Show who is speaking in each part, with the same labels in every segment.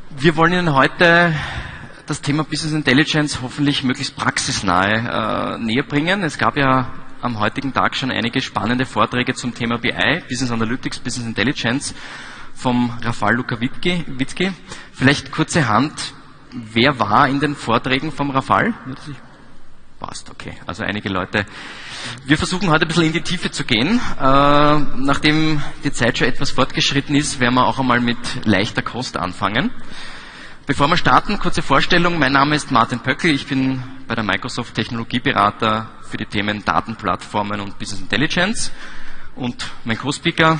Speaker 1: Wir wollen Ihnen heute das Thema Business Intelligence hoffentlich möglichst praxisnahe näher bringen. Es gab ja am heutigen Tag schon einige spannende Vorträge zum Thema BI, Business Analytics, Business Intelligence vom Rafal Lukawitzki. Vielleicht kurze Hand, wer war in den Vorträgen vom Rafal? Passt, okay. Also einige Leute. Wir versuchen heute ein bisschen in die Tiefe zu gehen. Nachdem die Zeit schon etwas fortgeschritten ist, werden wir auch einmal mit leichter Kost anfangen. Bevor wir starten, kurze Vorstellung. Mein Name ist Martin Pöckl. Ich bin bei der Microsoft Technologieberater für die Themen Datenplattformen und Business Intelligence. Und mein Co-Speaker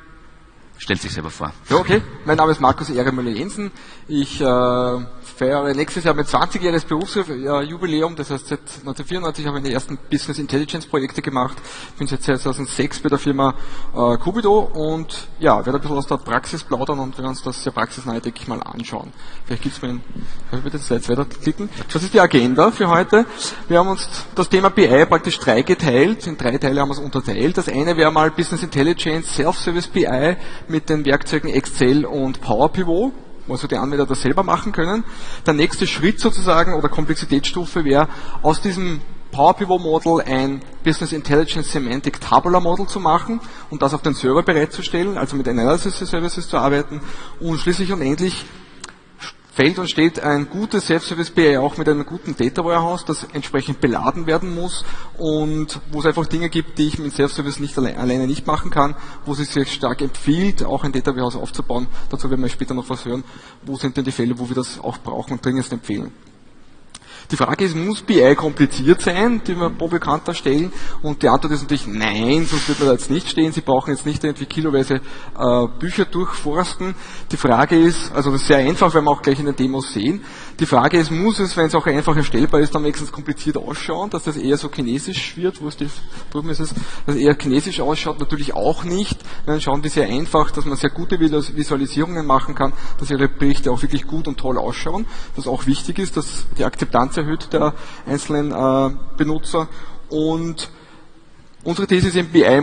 Speaker 1: stellt sich selber vor.
Speaker 2: Ja, okay. Mein Name ist Markus Ehrenmüller-Jensen. Ich feiere nächstes Jahr mein 20-jähriges Berufsjubiläum. Das heißt, seit 1994 habe ich die ersten Business Intelligence Projekte gemacht. Bin seit 2006 bei der Firma Cubido und ja, werde ein bisschen aus der Praxis plaudern und wir werden uns das sehr praxisnah, denke ich mal, anschauen. Vielleicht gibt's mir kann ich bitte Slides weiterklicken. Das ist die Agenda für heute. Wir haben uns das Thema BI praktisch dreigeteilt. In 3 Teile haben wir es unterteilt. Das eine wäre mal Business Intelligence, Self-Service BI mit den Werkzeugen Excel und Power Pivot, wo also die Anwender das selber machen können. Der nächste Schritt sozusagen oder Komplexitätsstufe wäre, aus diesem Power Pivot Model ein Business Intelligence Semantic Tabular Model zu machen und das auf den Server bereitzustellen, also mit Analysis Services zu arbeiten und schließlich und endlich fällt und steht ein gutes Self-Service BI auch mit einem guten Data Warehouse, das entsprechend beladen werden muss und wo es einfach Dinge gibt, die ich mit Self-Service nicht alleine nicht machen kann, wo es sich sehr stark empfiehlt, auch ein Data Warehouse aufzubauen. Dazu werden wir später noch was hören. Wo sind denn die Fälle, wo wir das auch brauchen und dringendst empfehlen? Die Frage ist, muss BI kompliziert sein, die wir pro Bekannter stellen? Und die Antwort ist natürlich nein, sonst wird man da jetzt nicht stehen. Sie brauchen jetzt nicht irgendwie kiloweise Bücher durchforsten. Die Frage ist, also das ist sehr einfach, werden wir auch gleich in den Demos sehen. Die Frage ist, muss es, wenn es auch einfach erstellbar ist, dann wenigstens kompliziert ausschauen, dass das eher so chinesisch wird, wo es die drüben ist es, dass es eher chinesisch ausschaut, natürlich auch nicht. Wir werden schauen, wie sehr einfach, dass man sehr gute Visualisierungen machen kann, dass Ihre Berichte auch wirklich gut und toll ausschauen. Was auch wichtig ist, dass die Akzeptanz erhöht der einzelnen Benutzer. Und unsere These ist, BI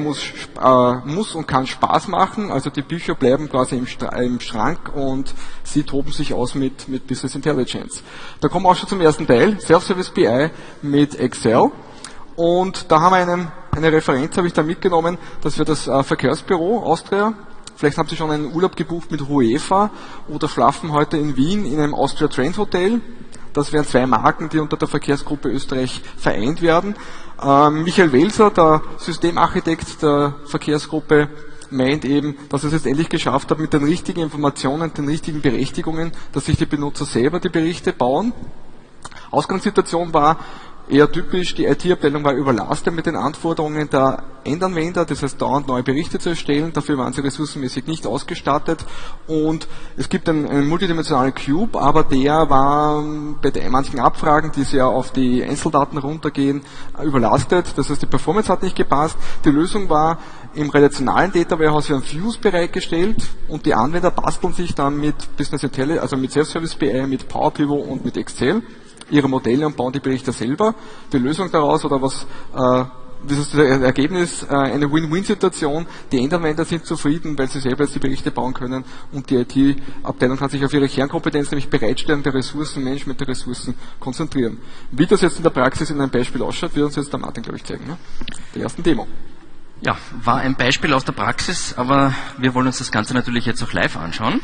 Speaker 2: muss und kann Spaß machen. Also die Bücher bleiben quasi im Schrank und sie toben sich aus mit Business Intelligence. Da kommen wir auch schon zum ersten Teil, Self-Service BI mit Excel. Und da haben wir eine Referenz, habe ich da mitgenommen, dass wir das Verkehrsbüro Austria, vielleicht haben Sie schon einen Urlaub gebucht mit UEFA oder schlafen heute in Wien in einem Austria Trend Hotel. Das wären 2 Marken, die unter der Verkehrsgruppe Österreich vereint werden. Michael Welser, der Systemarchitekt der Verkehrsgruppe, meint eben, dass er es jetzt endlich geschafft hat, mit den richtigen Informationen, den richtigen Berechtigungen, dass sich die Benutzer selber die Berichte bauen. Ausgangssituation war eher typisch, die IT-Abteilung war überlastet mit den Anforderungen der Endanwender, das heißt dauernd neue Berichte zu erstellen, dafür waren sie ressourcenmäßig nicht ausgestattet und es gibt einen multidimensionalen Cube, aber der war bei manchen Abfragen, die sehr auf die Einzeldaten runtergehen, überlastet, das heißt die Performance hat nicht gepasst. Die Lösung war, im relationalen Data Warehouse werden Views bereitgestellt und die Anwender basteln sich dann mit Business Intelligence, also mit Self-Service BI, mit Power Pivot und mit Excel ihre Modelle und bauen die Berichte selber. Die Lösung daraus oder was das ist das Ergebnis, eine Win-Win-Situation. Die Endanwender sind zufrieden, weil sie selber jetzt die Berichte bauen können und die IT-Abteilung kann sich auf ihre Kernkompetenz, nämlich Bereitstellen der Ressourcen, Management der Ressourcen konzentrieren. Wie das jetzt in der Praxis in einem Beispiel ausschaut, wird uns jetzt der Martin, glaube ich, zeigen. Ne? Der ersten Demo.
Speaker 1: Ja, war ein Beispiel aus der Praxis, aber wir wollen uns das Ganze natürlich jetzt auch live anschauen.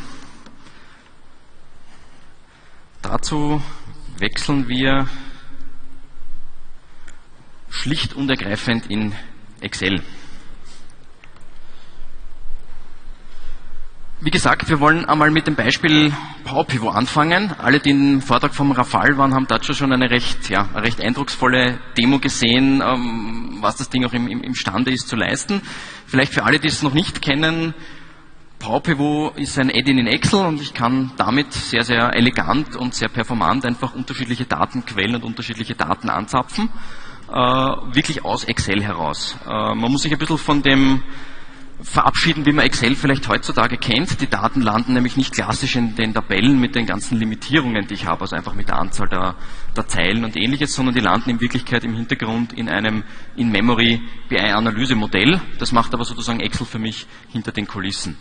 Speaker 1: Dazu wechseln wir schlicht und ergreifend in Excel. Wie gesagt, wir wollen einmal mit dem Beispiel Power Pivot anfangen. Alle, die im Vortrag vom Rafal waren, haben dazu schon eine recht eindrucksvolle Demo gesehen, was das Ding auch imstande ist zu leisten. Vielleicht für alle, die es noch nicht kennen, Power Pivot ist ein Add-in in Excel und ich kann damit sehr, sehr elegant und sehr performant einfach unterschiedliche Datenquellen und unterschiedliche Daten anzapfen, wirklich aus Excel heraus. Man muss sich ein bisschen von dem verabschieden, wie man Excel vielleicht heutzutage kennt. Die Daten landen nämlich nicht klassisch in den Tabellen mit den ganzen Limitierungen, die ich habe, also einfach mit der Anzahl der Zeilen und ähnliches, sondern die landen in Wirklichkeit im Hintergrund in einem In-Memory BI-Analyse-Modell. Das macht aber sozusagen Excel für mich hinter den Kulissen.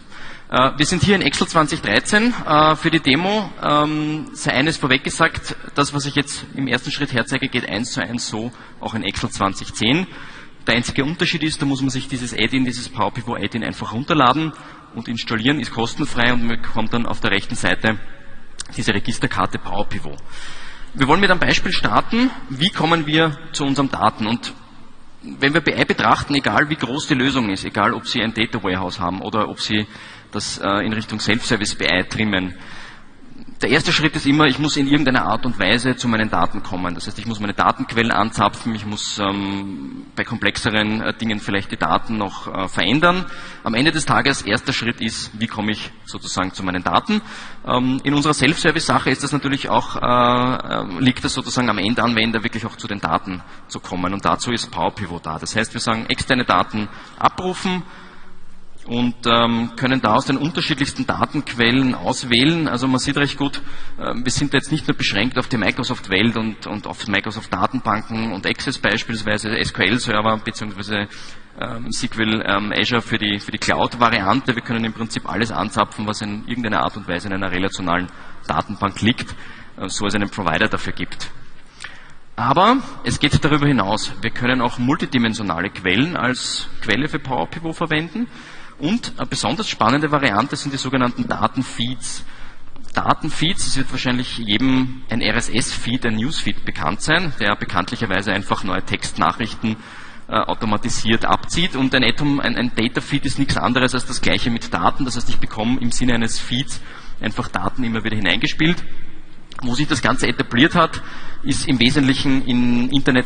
Speaker 1: Wir sind hier in Excel 2013 für die Demo. Sei eines vorweg gesagt, das, was ich jetzt im ersten Schritt herzeige, geht 1:1 so auch in Excel 2010. Der einzige Unterschied ist, da muss man sich dieses Add-in, dieses Power Pivot Add-in einfach runterladen und installieren, ist kostenfrei und man bekommt dann auf der rechten Seite diese Registerkarte Power Pivot. Wir wollen mit einem Beispiel starten, wie kommen wir zu unseren Daten. Und wenn wir BI betrachten, egal wie groß die Lösung ist, egal ob Sie ein Data Warehouse haben oder ob Sie das in Richtung Self-Service BI trimmen, der erste Schritt ist immer, ich muss in irgendeiner Art und Weise zu meinen Daten kommen. Das heißt, ich muss meine Datenquellen anzapfen, ich muss bei komplexeren Dingen vielleicht die Daten noch verändern. Am Ende des Tages, erster Schritt ist, wie komme ich sozusagen zu meinen Daten. In unserer Self-Service-Sache ist das natürlich auch, liegt das sozusagen am Endanwender wirklich auch zu den Daten zu kommen. Und dazu ist Power Pivot da. Das heißt, wir sagen, externe Daten abrufen, und können da aus den unterschiedlichsten Datenquellen auswählen. Also man sieht recht gut, wir sind jetzt nicht nur beschränkt auf die Microsoft-Welt und auf Microsoft-Datenbanken und Access beispielsweise, SQL-Server bzw. SQL Azure für die Cloud-Variante. Wir können im Prinzip alles anzapfen, was in irgendeiner Art und Weise in einer relationalen Datenbank liegt, so es einen Provider dafür gibt. Aber es geht darüber hinaus. Wir können auch multidimensionale Quellen als Quelle für Power Pivot verwenden. Und eine besonders spannende Variante sind die sogenannten Datenfeeds. Datenfeeds, es wird wahrscheinlich jedem ein RSS-Feed, ein Newsfeed bekannt sein, der bekanntlicherweise einfach neue Textnachrichten automatisiert abzieht. Und ein Data-Feed ist nichts anderes als das gleiche mit Daten. Das heißt, ich bekomme im Sinne eines Feeds einfach Daten immer wieder hineingespielt. Wo sich das Ganze etabliert hat, ist im Wesentlichen in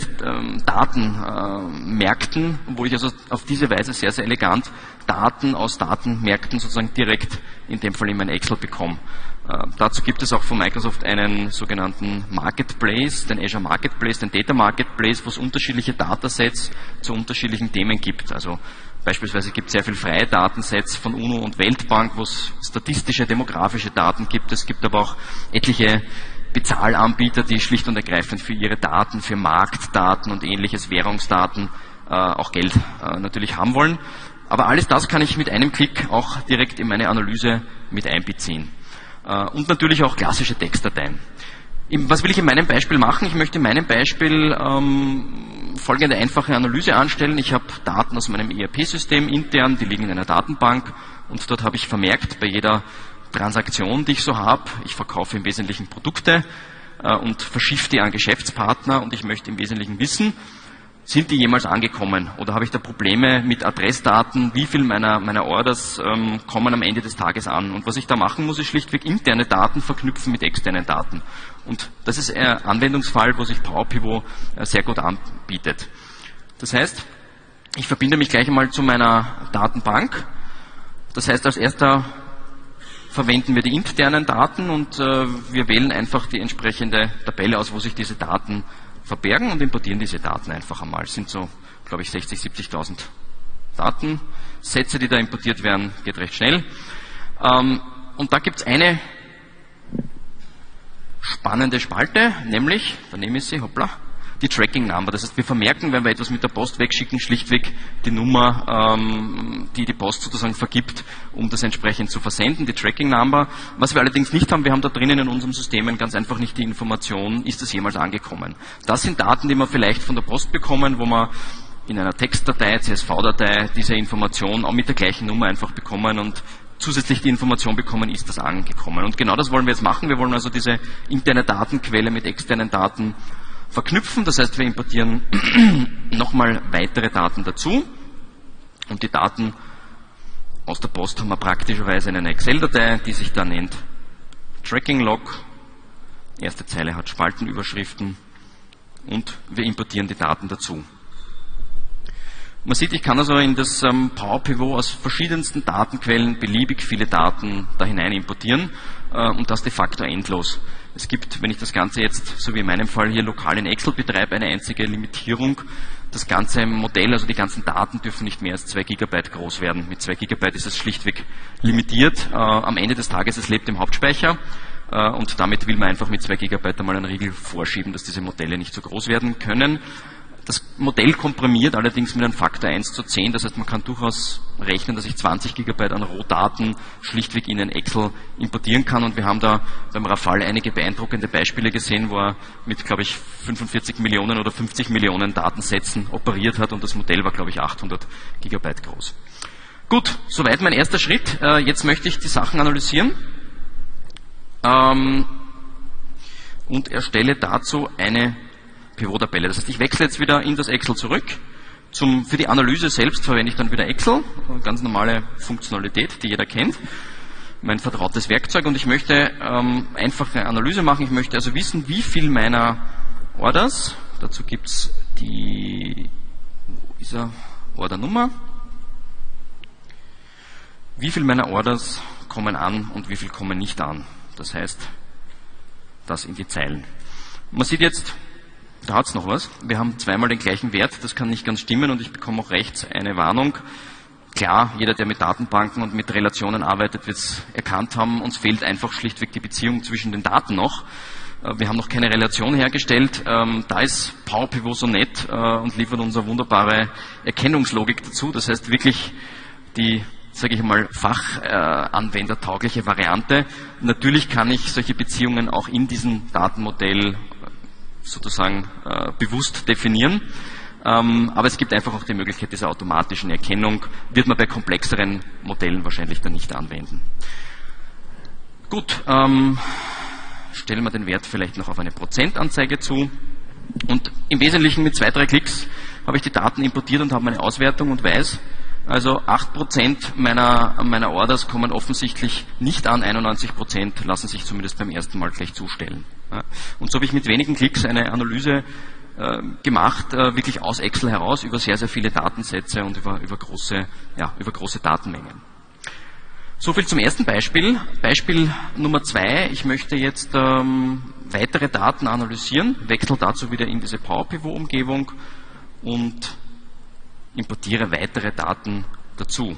Speaker 1: Internet-Datenmärkten, wo ich also auf diese Weise sehr, sehr elegant Daten aus Datenmärkten sozusagen direkt in dem Fall in mein Excel bekomme. Dazu gibt es auch von Microsoft einen sogenannten Marketplace, den Azure Marketplace, den Data Marketplace, wo es unterschiedliche Datasets zu unterschiedlichen Themen gibt. Also beispielsweise gibt es sehr viele freie Datensets von UNO und Weltbank, wo es statistische, demografische Daten gibt. Es gibt aber auch etliche Bezahlanbieter, die schlicht und ergreifend für ihre Daten, für Marktdaten und ähnliches, Währungsdaten, auch Geld natürlich haben wollen. Aber alles das kann ich mit einem Klick auch direkt in meine Analyse mit einbeziehen. Und natürlich auch klassische Textdateien. Was will ich in meinem Beispiel machen? Ich möchte in meinem Beispiel folgende einfache Analyse anstellen. Ich habe Daten aus meinem ERP-System intern, die liegen in einer Datenbank und dort habe ich vermerkt, bei jeder Transaktion, die ich so habe, ich verkaufe im Wesentlichen Produkte und verschiffe die an Geschäftspartner und ich möchte im Wesentlichen wissen, sind die jemals angekommen oder habe ich da Probleme mit Adressdaten, wie viel meiner Orders kommen am Ende des Tages an. Und was ich da machen muss, ist schlichtweg interne Daten verknüpfen mit externen Daten. Und das ist ein Anwendungsfall, wo sich Power Pivot sehr gut anbietet. Das heißt, ich verbinde mich gleich einmal zu meiner Datenbank. Das heißt, als erster verwenden wir die internen Daten und wir wählen einfach die entsprechende Tabelle aus, wo sich diese Daten verbergen und importieren diese Daten einfach einmal. Es sind so, glaube ich, 60.000, 70.000 Datensätze, die da importiert werden, geht recht schnell. Und da gibt es eine spannende Spalte, nämlich, da nehme ich sie, hoppla, die Tracking Number. Das heißt, wir vermerken, wenn wir etwas mit der Post wegschicken, schlichtweg die Nummer, die die Post sozusagen vergibt, um das entsprechend zu versenden, die Tracking Number. Was wir allerdings nicht haben, wir haben da drinnen in unserem System ganz einfach nicht die Information, ist es jemals angekommen. Das sind Daten, die wir vielleicht von der Post bekommen, wo wir in einer Textdatei, CSV-Datei, diese Information auch mit der gleichen Nummer einfach bekommen und zusätzlich die Information bekommen, ist das angekommen. Und genau das wollen wir jetzt machen. Wir wollen also diese interne Datenquelle mit externen Daten verknüpfen. Das heißt, wir importieren nochmal weitere Daten dazu. Und die Daten aus der Post haben wir praktischerweise in einer Excel-Datei, die sich da nennt Tracking Log. Erste Zeile hat Spaltenüberschriften und wir importieren die Daten dazu. Man sieht, ich kann also in das Power Pivot aus verschiedensten Datenquellen beliebig viele Daten da hinein importieren und das de facto endlos. Es gibt, wenn ich das Ganze jetzt, so wie in meinem Fall hier lokal in Excel betreibe, eine einzige Limitierung. Das ganze Modell, also die ganzen Daten dürfen nicht mehr als 2 Gigabyte groß werden. Mit 2 Gigabyte ist es schlichtweg limitiert. Am Ende des Tages, es lebt im Hauptspeicher und damit will man einfach mit 2 Gigabyte einmal einen Riegel vorschieben, dass diese Modelle nicht so groß werden können. Das Modell komprimiert allerdings mit einem Faktor 1:10, das heißt, man kann durchaus rechnen, dass ich 20 GB an Rohdaten schlichtweg in ein Excel importieren kann, und wir haben da beim Rafal einige beeindruckende Beispiele gesehen, wo er mit, glaube ich, 45 Millionen oder 50 Millionen Datensätzen operiert hat, und das Modell war, glaube ich, 800 GB groß. Gut, soweit mein erster Schritt. Jetzt möchte ich die Sachen analysieren und erstelle dazu eine Pivot-Tabelle. Das heißt, ich wechsle jetzt wieder in das Excel zurück. Für die Analyse selbst verwende ich dann wieder Excel, eine ganz normale Funktionalität, die jeder kennt, mein vertrautes Werkzeug, und ich möchte einfach eine Analyse machen. Ich möchte also wissen, wie viel meiner Orders, dazu gibt es die Ordernummer, wie viel meiner Orders kommen an und wie viel kommen nicht an. Das heißt, das in die Zeilen. Man sieht jetzt, da hat es noch was. Wir haben zweimal den gleichen Wert, das kann nicht ganz stimmen, und ich bekomme auch rechts eine Warnung. Klar, jeder, der mit Datenbanken und mit Relationen arbeitet, wird es erkannt haben, uns fehlt einfach schlichtweg die Beziehung zwischen den Daten noch. Wir haben noch keine Relation hergestellt. Da ist Power Pivot so nett und liefert unsere wunderbare Erkennungslogik dazu. Das heißt wirklich die, sage ich mal, fachanwendertaugliche Variante. Natürlich kann ich solche Beziehungen auch in diesem Datenmodell sozusagen bewusst definieren. Aber es gibt einfach auch die Möglichkeit dieser automatischen Erkennung, wird man bei komplexeren Modellen wahrscheinlich dann nicht anwenden. Gut, stellen wir den Wert vielleicht noch auf eine Prozentanzeige zu, und im Wesentlichen mit 2-3 Klicks habe ich die Daten importiert und habe meine Auswertung und weiß, also 8% meiner Orders kommen offensichtlich nicht an, 91% lassen sich zumindest beim ersten Mal gleich zustellen. Und so habe ich mit wenigen Klicks eine Analyse gemacht, wirklich aus Excel heraus, über sehr, sehr viele Datensätze und über große Datenmengen. So viel zum ersten Beispiel. Beispiel Nummer 2, ich möchte jetzt weitere Daten analysieren, wechsle dazu wieder in diese Power Pivot Umgebung und importiere weitere Daten dazu.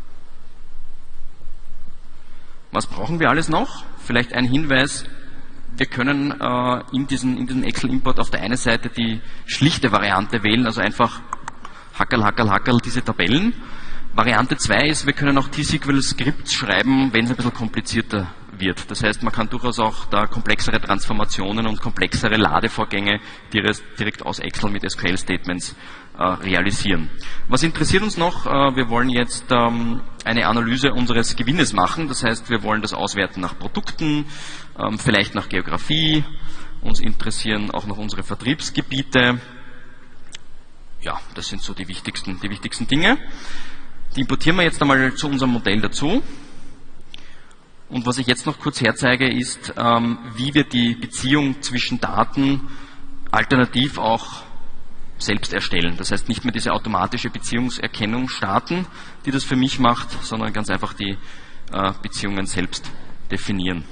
Speaker 1: Was brauchen wir alles noch? Vielleicht ein Hinweis: Wir können in diesen Excel-Import auf der einen Seite die schlichte Variante wählen, also einfach hackerl diese Tabellen. Variante 2 ist, wir können auch T-SQL-Skripts schreiben, wenn es ein bisschen komplizierter wird. Das heißt, man kann durchaus auch da komplexere Transformationen und komplexere Ladevorgänge direkt aus Excel mit SQL-Statements realisieren. Was interessiert uns noch? Wir wollen jetzt eine Analyse unseres Gewinnes machen. Das heißt, wir wollen das auswerten nach Produkten, vielleicht nach Geografie. Uns interessieren auch noch unsere Vertriebsgebiete. Ja, das sind so die wichtigsten Dinge. Die importieren wir jetzt einmal zu unserem Modell dazu. Und was ich jetzt noch kurz herzeige, ist, wie wir die Beziehung zwischen Daten alternativ auch selbst erstellen. Das heißt, nicht mehr diese automatische Beziehungserkennung starten, die das für mich macht, sondern ganz einfach die Beziehungen selbst definieren.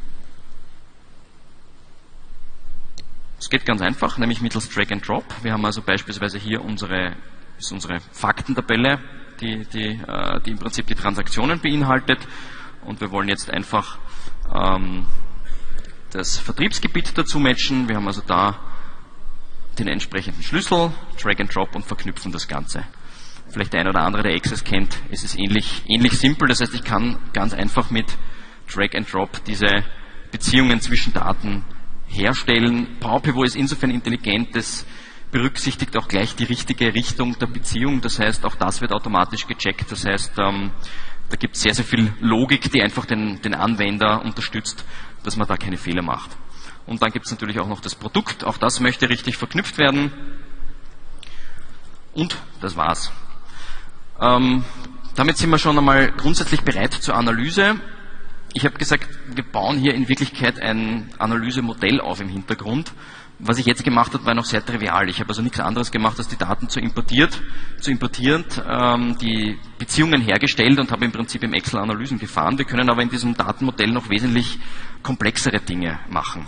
Speaker 1: Es geht ganz einfach, nämlich mittels Drag and Drop. Wir haben also beispielsweise hier unsere Faktentabelle, die im Prinzip die Transaktionen beinhaltet, und wir wollen jetzt einfach das Vertriebsgebiet dazu matchen. Wir haben also da den entsprechenden Schlüssel, Drag and Drop, und verknüpfen das Ganze. Vielleicht der ein oder andere, der Access kennt, es ist ähnlich simpel. Das heißt, ich kann ganz einfach mit Drag and Drop diese Beziehungen zwischen Daten herstellen. Power Pivot ist insofern intelligent, das berücksichtigt auch gleich die richtige Richtung der Beziehung. Das heißt, auch das wird automatisch gecheckt. Das heißt, da gibt es sehr, sehr viel Logik, die einfach den Anwender unterstützt, dass man da keine Fehler macht. Und dann gibt es natürlich auch noch das Produkt. Auch das möchte richtig verknüpft werden. Und das war's. Damit sind wir schon einmal grundsätzlich bereit zur Analyse. Ich habe gesagt, wir bauen hier in Wirklichkeit ein Analysemodell auf im Hintergrund. Was ich jetzt gemacht habe, war noch sehr trivial. Ich habe also nichts anderes gemacht, als die Daten zu importieren, die Beziehungen hergestellt und habe im Prinzip im Excel Analysen gefahren. Wir können aber in diesem Datenmodell noch wesentlich komplexere Dinge machen.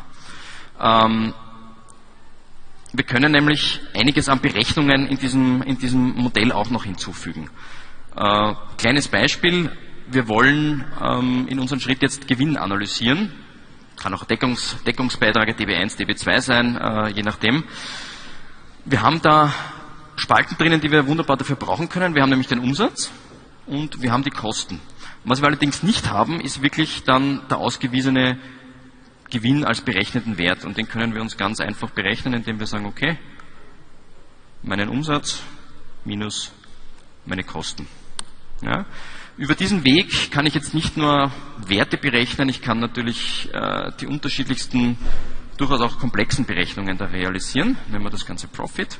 Speaker 1: Wir können nämlich einiges an Berechnungen in diesem Modell auch noch hinzufügen. Kleines Beispiel: Wir wollen in unserem Schritt jetzt Gewinn analysieren. Kann auch Deckungsbeitrag DB1, DB2 sein, je nachdem. Wir haben da Spalten drinnen, die wir wunderbar dafür brauchen können. Wir haben nämlich den Umsatz und wir haben die Kosten. Was wir allerdings nicht haben, ist wirklich dann der ausgewiesene Gewinn als berechneten Wert. Und den können wir uns ganz einfach berechnen, indem wir sagen, okay, meinen Umsatz minus meine Kosten. Ja. Über diesen Weg kann ich jetzt nicht nur Werte berechnen, ich kann natürlich die unterschiedlichsten, durchaus auch komplexen Berechnungen da realisieren. Nehmen wir das ganze Profit.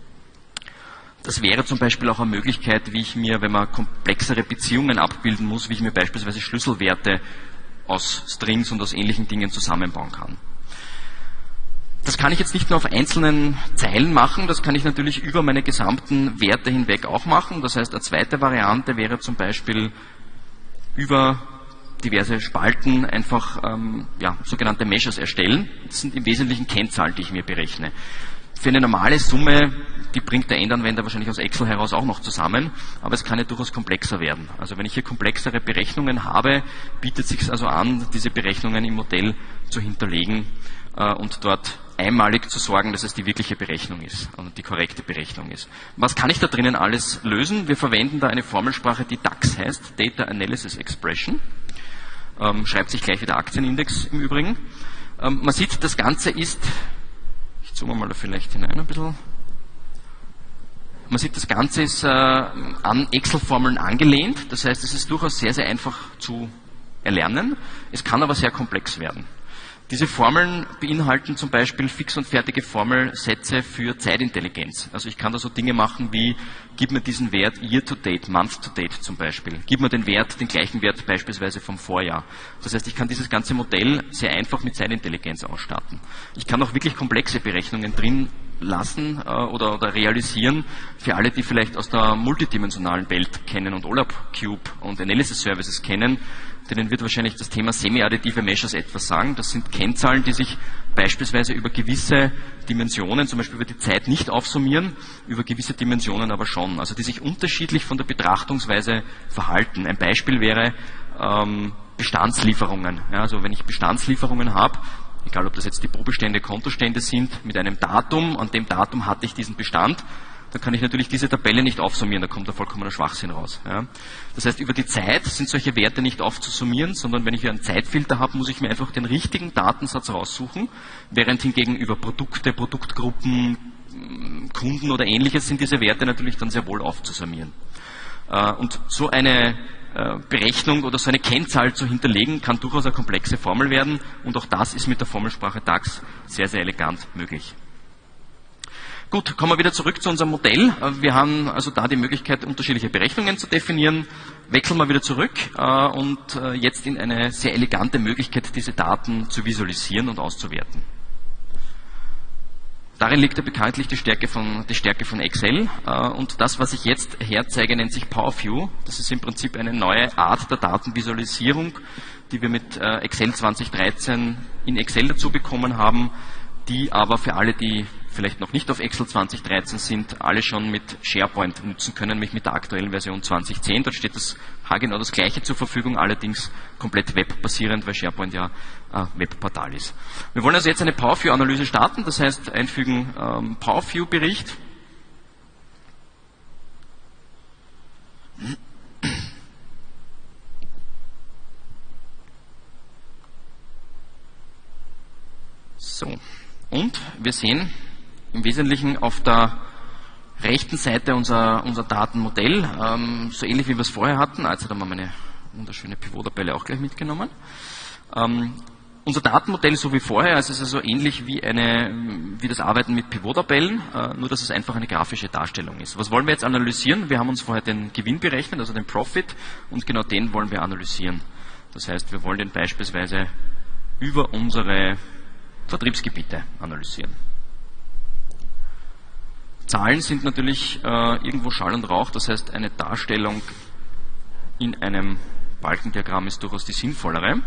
Speaker 1: Das wäre zum Beispiel auch eine Möglichkeit, wie ich mir, wenn man komplexere Beziehungen abbilden muss, wie ich mir beispielsweise Schlüsselwerte aus Strings und aus ähnlichen Dingen zusammenbauen kann. Das kann ich jetzt nicht nur auf einzelnen Zeilen machen, das kann ich natürlich über meine gesamten Werte hinweg auch machen. Das heißt, eine zweite Variante wäre zum Beispiel über diverse Spalten einfach sogenannte Measures erstellen. Das sind im Wesentlichen Kennzahlen, die ich mir berechne. Für eine normale Summe, die bringt der Endanwender wahrscheinlich aus Excel heraus auch noch zusammen, aber es kann ja durchaus komplexer werden. Also wenn ich hier komplexere Berechnungen habe, bietet es sich also an, diese Berechnungen im Modell zu hinterlegen und dort einmalig zu sorgen, dass es die wirkliche Berechnung ist und die korrekte Berechnung ist. Was kann ich da drinnen alles lösen? Wir verwenden da eine Formelsprache, die DAX heißt, Data Analysis Expression. Schreibt sich gleich wie der Aktienindex im Übrigen. Man sieht, das Ganze ist, ich zoome mal da vielleicht hinein ein bisschen. Man sieht, das Ganze ist an Excel-Formeln angelehnt. Das heißt, es ist durchaus sehr, sehr einfach zu erlernen. Es kann aber sehr komplex werden. Diese Formeln beinhalten zum Beispiel fix und fertige Formelsätze für Zeitintelligenz. Also ich kann da so Dinge machen wie, gib mir diesen Wert Year to Date, Month to Date zum Beispiel. Gib mir den gleichen Wert beispielsweise vom Vorjahr. Das heißt, ich kann dieses ganze Modell sehr einfach mit Zeitintelligenz ausstatten. Ich kann auch wirklich komplexe Berechnungen drin lassen oder realisieren für alle, die vielleicht aus der multidimensionalen Welt kennen und OLAP Cube und Analysis Services kennen, denen wird wahrscheinlich das Thema semi-additive Measures etwas sagen. Das sind Kennzahlen, die sich beispielsweise über gewisse Dimensionen, zum Beispiel über die Zeit nicht aufsummieren, über gewisse Dimensionen aber schon. Also die sich unterschiedlich von der Betrachtungsweise verhalten. Ein Beispiel wäre Bestandslieferungen. Ja, also wenn ich Bestandslieferungen habe, egal ob das jetzt Depotbestände, Kontostände sind, mit einem Datum, an dem Datum hatte ich diesen Bestand, dann kann ich natürlich diese Tabelle nicht aufsummieren, da kommt da vollkommener Schwachsinn raus. Ja. Das heißt, über die Zeit sind solche Werte nicht aufzusummieren, sondern wenn ich hier einen Zeitfilter habe, muss ich mir einfach den richtigen Datensatz raussuchen, während hingegen über Produkte, Produktgruppen, Kunden oder Ähnliches sind diese Werte natürlich dann sehr wohl aufzusummieren. Und so eine Berechnung oder so eine Kennzahl zu hinterlegen, kann durchaus eine komplexe Formel werden und auch das ist mit der Formelsprache DAX sehr, sehr elegant möglich. Gut, kommen wir wieder zurück zu unserem Modell. Wir haben also da die Möglichkeit, unterschiedliche Berechnungen zu definieren. Wechseln wir wieder zurück und jetzt in eine sehr elegante Möglichkeit, diese Daten zu visualisieren und auszuwerten. Darin liegt ja bekanntlich die Stärke von Excel und das, was ich jetzt herzeige, nennt sich PowerView. Das ist im Prinzip eine neue Art der Datenvisualisierung, die wir mit Excel 2013 in Excel dazu bekommen haben, die aber für alle, die vielleicht noch nicht auf Excel 2013 sind, alle schon mit SharePoint nutzen können, nämlich mit der aktuellen Version 2010. Dort steht das haargenau das Gleiche zur Verfügung, allerdings komplett webbasierend, weil SharePoint ja ein Webportal ist. Wir wollen also jetzt eine PowerView-Analyse starten, das heißt einfügen PowerView-Bericht. So, und wir sehen im Wesentlichen auf der rechten Seite unser Datenmodell, so ähnlich wie wir es vorher hatten. Jetzt haben wir meine wunderschöne Pivot-Tabelle auch gleich mitgenommen. Unser Datenmodell so wie vorher, also es ist so ähnlich wie das Arbeiten mit Pivot-Tabellen, nur dass es einfach eine grafische Darstellung ist. Was wollen wir jetzt analysieren? Wir haben uns vorher den Gewinn berechnet, also den Profit, und genau den wollen wir analysieren. Das heißt, wir wollen den beispielsweise über unsere Vertriebsgebiete analysieren. Zahlen sind natürlich irgendwo Schall und Rauch, das heißt, eine Darstellung in einem Balkendiagramm ist durchaus die sinnvollere.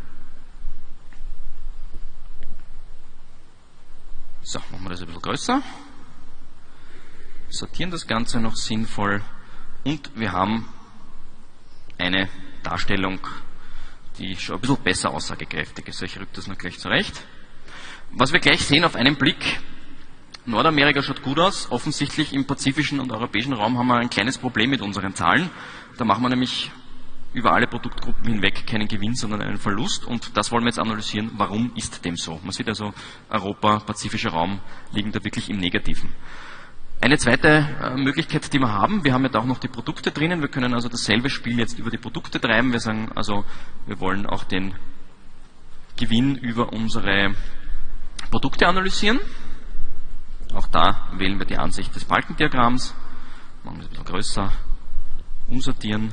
Speaker 1: So, machen wir das ein bisschen größer. Sortieren das Ganze noch sinnvoll und wir haben eine Darstellung, die schon ein bisschen besser aussagekräftig ist. Ich rücke das noch gleich zurecht. Was wir gleich sehen auf einen Blick, Nordamerika schaut gut aus. Offensichtlich im pazifischen und europäischen Raum haben wir ein kleines Problem mit unseren Zahlen. Da machen wir nämlich über alle Produktgruppen hinweg keinen Gewinn, sondern einen Verlust. Und das wollen wir jetzt analysieren. Warum ist dem so? Man sieht also, Europa, pazifischer Raum liegen da wirklich im Negativen. Eine zweite Möglichkeit, die wir haben, wir haben ja da auch noch die Produkte drinnen. Wir können also dasselbe Spiel jetzt über die Produkte treiben. Wir sagen also, wir wollen auch den Gewinn über unsere Produkte analysieren. Auch da wählen wir die Ansicht des Balkendiagramms. Machen wir es ein bisschen größer. Umsortieren.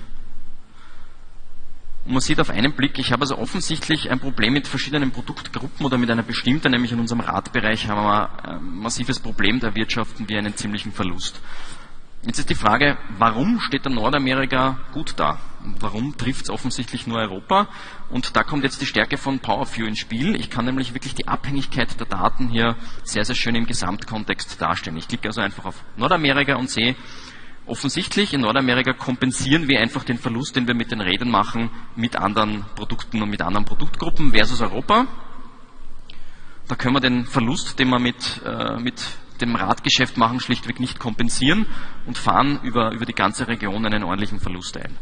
Speaker 1: Und man sieht auf einen Blick, ich habe also offensichtlich ein Problem mit verschiedenen Produktgruppen oder mit einer bestimmten, nämlich in unserem Radbereich haben wir ein massives Problem, da erwirtschaften wir einen ziemlichen Verlust. Jetzt ist die Frage, warum steht der Nordamerika gut da? Warum trifft es offensichtlich nur Europa? Und da kommt jetzt die Stärke von PowerView ins Spiel. Ich kann nämlich wirklich die Abhängigkeit der Daten hier sehr, sehr schön im Gesamtkontext darstellen. Ich klicke also einfach auf Nordamerika und sehe, offensichtlich in Nordamerika kompensieren wir einfach den Verlust, den wir mit den Rädern machen, mit anderen Produkten und mit anderen Produktgruppen versus Europa. Da können wir den Verlust, den wir mit dem Radgeschäft machen, schlichtweg nicht kompensieren und fahren über die ganze Region einen ordentlichen Verlust ein.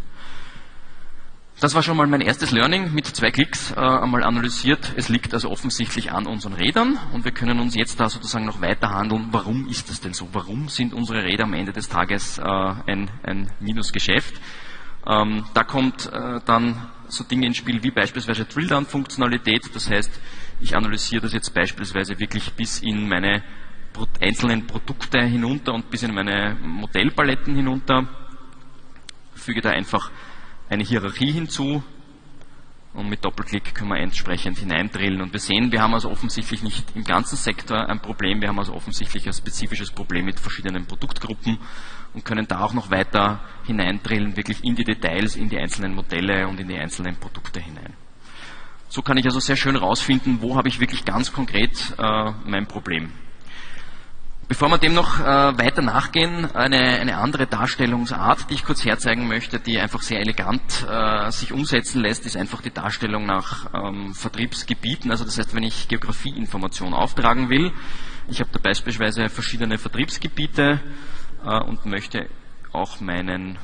Speaker 1: Das war schon mal mein erstes Learning, mit 2 Klicks einmal analysiert. Es liegt also offensichtlich an unseren Rädern und wir können uns jetzt da sozusagen noch weiter handeln. Warum ist das denn so? Warum sind unsere Räder am Ende des Tages ein Minusgeschäft? Da kommt dann so Dinge ins Spiel wie beispielsweise Drill-Down-Funktionalität. Das heißt, ich analysiere das jetzt beispielsweise wirklich bis in meine einzelnen Produkte hinunter und bis in meine Modellpaletten hinunter. Füge da einfach eine Hierarchie hinzu und mit Doppelklick können wir entsprechend hineindrillen. Und wir sehen, wir haben also offensichtlich nicht im ganzen Sektor ein Problem, wir haben also offensichtlich ein spezifisches Problem mit verschiedenen Produktgruppen und können da auch noch weiter hineindrillen, wirklich in die Details, in die einzelnen Modelle und in die einzelnen Produkte hinein. So kann ich also sehr schön rausfinden, wo habe ich wirklich ganz konkret mein Problem. Bevor wir dem noch weiter nachgehen, eine andere Darstellungsart, die ich kurz herzeigen möchte, die einfach sehr elegant sich umsetzen lässt, ist einfach die Darstellung nach Vertriebsgebieten. Also das heißt, wenn ich Geografieinformation auftragen will, ich habe da beispielsweise verschiedene Vertriebsgebiete und möchte auch meinen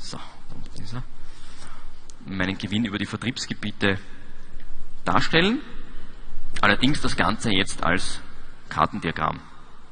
Speaker 1: Gewinn über die Vertriebsgebiete darstellen. Allerdings das Ganze jetzt als Kartendiagramm.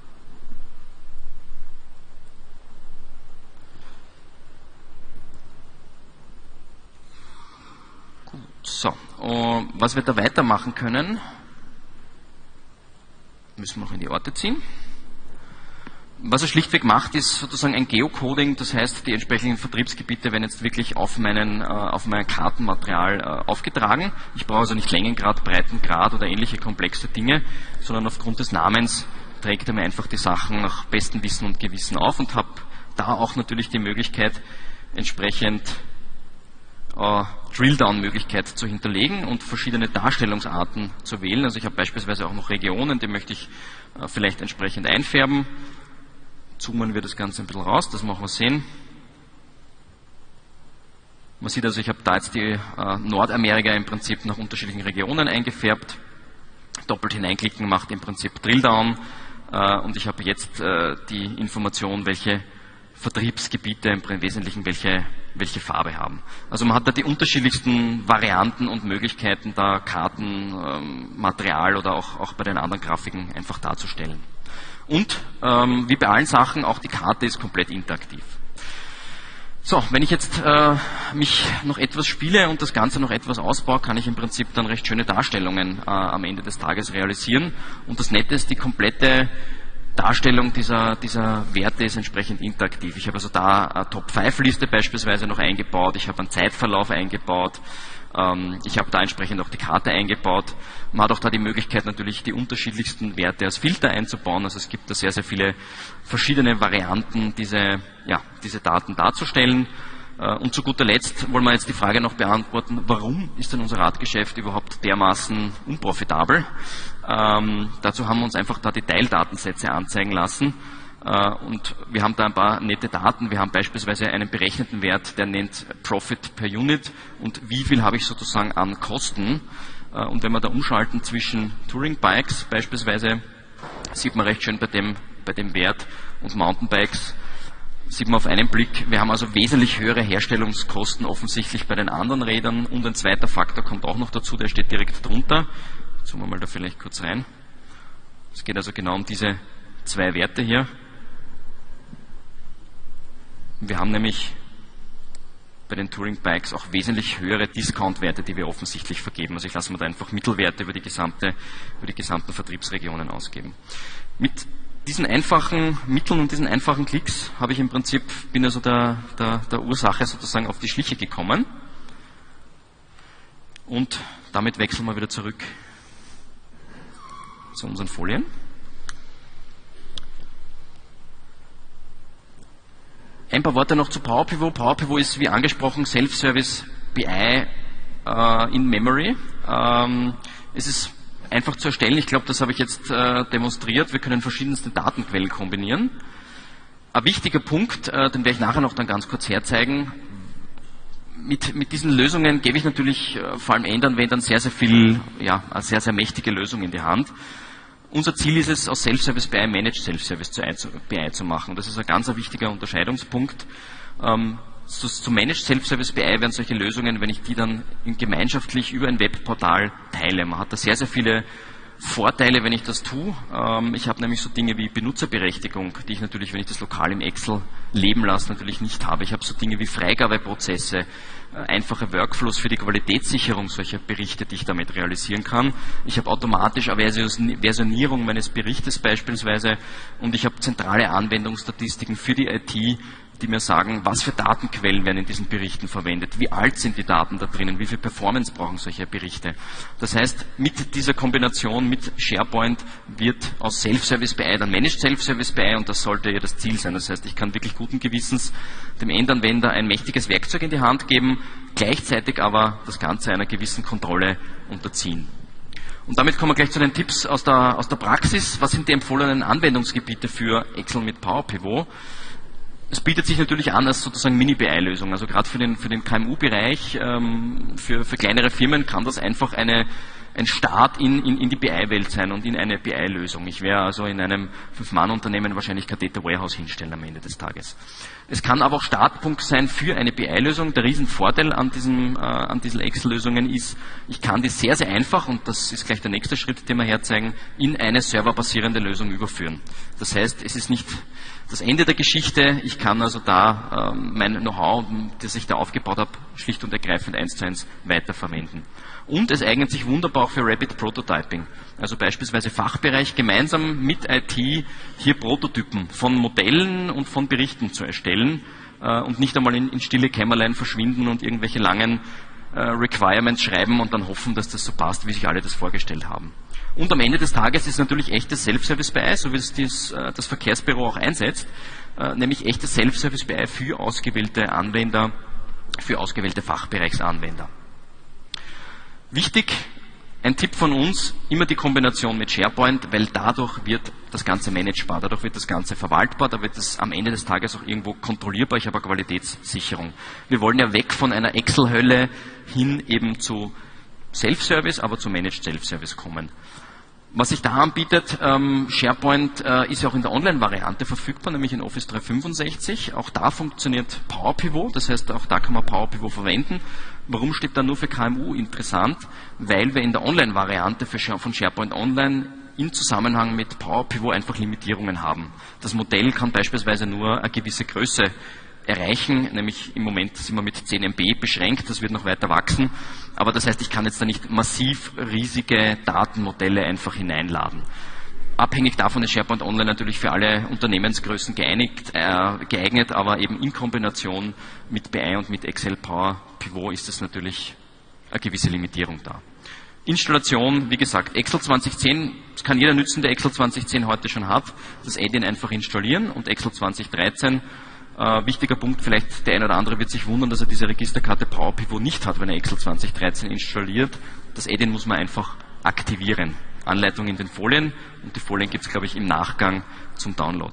Speaker 1: So, was wir da weitermachen können, müssen wir noch in die Orte ziehen. Was er schlichtweg macht, ist sozusagen ein Geocoding, das heißt, die entsprechenden Vertriebsgebiete werden jetzt wirklich auf mein Kartenmaterial aufgetragen. Ich brauche also nicht Längengrad, Breitengrad oder ähnliche komplexe Dinge, sondern aufgrund des Namens trägt er mir einfach die Sachen nach bestem Wissen und Gewissen auf und habe da auch natürlich die Möglichkeit, entsprechend Drill-Down-Möglichkeit zu hinterlegen und verschiedene Darstellungsarten zu wählen. Also ich habe beispielsweise auch noch Regionen, die möchte ich vielleicht entsprechend einfärben. Zoomen wir das Ganze ein bisschen raus, das machen wir sehen. Man sieht also, ich habe da jetzt die Nordamerika im Prinzip nach unterschiedlichen Regionen eingefärbt. Doppelt hineinklicken macht im Prinzip Drill-Down und ich habe jetzt die Information, welche Vertriebsgebiete im Wesentlichen welche Farbe haben. Also man hat da die unterschiedlichsten Varianten und Möglichkeiten, da Kartenmaterial oder auch bei den anderen Grafiken einfach darzustellen. Und wie bei allen Sachen, auch die Karte ist komplett interaktiv. So, wenn ich jetzt mich noch etwas spiele und das Ganze noch etwas ausbaue, kann ich im Prinzip dann recht schöne Darstellungen am Ende des Tages realisieren. Und das Nette ist, die komplette Darstellung dieser Werte ist entsprechend interaktiv. Ich habe also da eine Top-5-Liste beispielsweise noch eingebaut, ich habe einen Zeitverlauf eingebaut, ich habe da entsprechend auch die Karte eingebaut. Man hat auch da die Möglichkeit natürlich die unterschiedlichsten Werte als Filter einzubauen, also es gibt da sehr, sehr viele verschiedene Varianten, diese Daten darzustellen. Und zu guter Letzt wollen wir jetzt die Frage noch beantworten, warum ist denn unser Radgeschäft überhaupt dermaßen unprofitabel? Dazu haben wir uns einfach da die Teildatensätze anzeigen lassen und wir haben da ein paar nette Daten. Wir haben beispielsweise einen berechneten Wert, der nennt Profit per Unit und wie viel habe ich sozusagen an Kosten. Und wenn wir da umschalten zwischen Touring Bikes beispielsweise, sieht man recht schön bei dem bei dem Wert, und Mountainbikes sieht man auf einen Blick, wir haben also wesentlich höhere Herstellungskosten offensichtlich bei den anderen Rädern, und ein zweiter Faktor kommt auch noch dazu, der steht direkt drunter. Zoomen wir mal da vielleicht kurz rein. Es geht also genau um diese zwei Werte hier. Wir haben nämlich bei den Touring-Bikes auch wesentlich höhere Discount-Werte, die wir offensichtlich vergeben. Also ich lasse mir da einfach Mittelwerte über die gesamten Vertriebsregionen ausgeben. Mit diesen einfachen Mitteln und diesen einfachen Klicks habe ich im Prinzip, bin also der Ursache sozusagen auf die Schliche gekommen. Und damit wechseln wir wieder zurück zu unseren Folien. Ein paar Worte noch zu Power Pivot. Power Pivot ist, wie angesprochen, Self-Service BI in Memory. Es ist einfach zu erstellen. Ich glaube, das habe ich jetzt demonstriert. Wir können verschiedenste Datenquellen kombinieren. Ein wichtiger Punkt, den werde ich nachher noch dann ganz kurz herzeigen. Mit diesen Lösungen gebe ich natürlich vor allem Endanwendern sehr, sehr viel, eine sehr, sehr mächtige Lösung in die Hand. Unser Ziel ist es, aus Self-Service BI Managed Self-Service BI zu machen. Das ist ein ganz wichtiger Unterscheidungspunkt. Zu Managed Self-Service BI werden solche Lösungen, wenn ich die dann gemeinschaftlich über ein Webportal teile. Man hat da sehr, sehr viele Vorteile, wenn ich das tue. Ich habe nämlich so Dinge wie Benutzerberechtigung, die ich natürlich, wenn ich das lokal im Excel leben lasse, natürlich nicht habe. Ich habe so Dinge wie Freigabeprozesse, einfache Workflows für die Qualitätssicherung solcher Berichte, die ich damit realisieren kann. Ich habe automatisch eine Versionierung meines Berichtes beispielsweise, und ich habe zentrale Anwendungsstatistiken für die IT, die mir sagen, was für Datenquellen werden in diesen Berichten verwendet, wie alt sind die Daten da drinnen, wie viel Performance brauchen solche Berichte. Das heißt, mit dieser Kombination mit SharePoint wird aus Self-Service BI dann Managed Self-Service BI, und das sollte ja das Ziel sein. Das heißt, ich kann wirklich guten Gewissens dem Endanwender ein mächtiges Werkzeug in die Hand geben, gleichzeitig aber das Ganze einer gewissen Kontrolle unterziehen. Und damit kommen wir gleich zu den Tipps aus der Praxis. Was sind die empfohlenen Anwendungsgebiete für Excel mit Power Pivot? Es bietet sich natürlich an als sozusagen Mini-BI-Lösung. Also gerade für den KMU-Bereich, für kleinere Firmen kann das einfach ein Start in die BI-Welt sein und in eine BI-Lösung. Ich werde also in einem 5-Mann-Unternehmen wahrscheinlich kein Data Warehouse hinstellen am Ende des Tages. Es kann aber auch Startpunkt sein für eine BI-Lösung. Der Riesenvorteil an diesen Excel-Lösungen ist, ich kann die sehr, sehr einfach, und das ist gleich der nächste Schritt, den wir herzeigen, in eine serverbasierende Lösung überführen. Das heißt, es ist nicht das Ende der Geschichte. Ich kann also da mein Know-how, das ich da aufgebaut habe, schlicht und ergreifend 1:1 weiterverwenden. Und es eignet sich wunderbar auch für Rapid Prototyping. Also beispielsweise Fachbereich gemeinsam mit IT hier Prototypen von Modellen und von Berichten zu erstellen und nicht einmal in stille Kämmerlein verschwinden und irgendwelche langen Requirements schreiben und dann hoffen, dass das so passt, wie sich alle das vorgestellt haben. Und am Ende des Tages ist natürlich echtes Self-Service BI, so wie es das Verkehrsbüro auch einsetzt, nämlich echtes Self-Service BI für ausgewählte Anwender, für ausgewählte Fachbereichsanwender. Wichtig, ein Tipp von uns, immer die Kombination mit SharePoint, weil dadurch wird das Ganze managebar, dadurch wird das Ganze verwaltbar, da wird es am Ende des Tages auch irgendwo kontrollierbar, ich habe eine Qualitätssicherung. Wir wollen ja weg von einer Excel-Hölle hin eben zu Self-Service, aber zu Managed Self-Service kommen. Was sich da anbietet, SharePoint ist ja auch in der Online-Variante verfügbar, nämlich in Office 365. Auch da funktioniert Power Pivot, das heißt, auch da kann man Power Pivot verwenden. Warum steht da nur für KMU interessant? Weil wir in der Online-Variante von SharePoint Online im Zusammenhang mit Power Pivot einfach Limitierungen haben. Das Modell kann beispielsweise nur eine gewisse Größe erreichen, nämlich im Moment sind wir mit 10 MB beschränkt, das wird noch weiter wachsen, aber das heißt, ich kann jetzt da nicht massiv riesige Datenmodelle einfach hineinladen. Abhängig davon ist SharePoint Online natürlich für alle Unternehmensgrößen geeignet, aber eben in Kombination mit BI und mit Excel Power Pivot ist es natürlich eine gewisse Limitierung da. Installation, wie gesagt, Excel 2010, das kann jeder nützen, der Excel 2010 heute schon hat, das Add-in einfach installieren, und Excel 2013, wichtiger Punkt, vielleicht der eine oder andere wird sich wundern, dass er diese Registerkarte Power Pivot nicht hat, wenn er Excel 2013 installiert. Das Add-in muss man einfach aktivieren. Anleitung in den Folien, und die Folien gibt es, glaube ich, im Nachgang zum Download.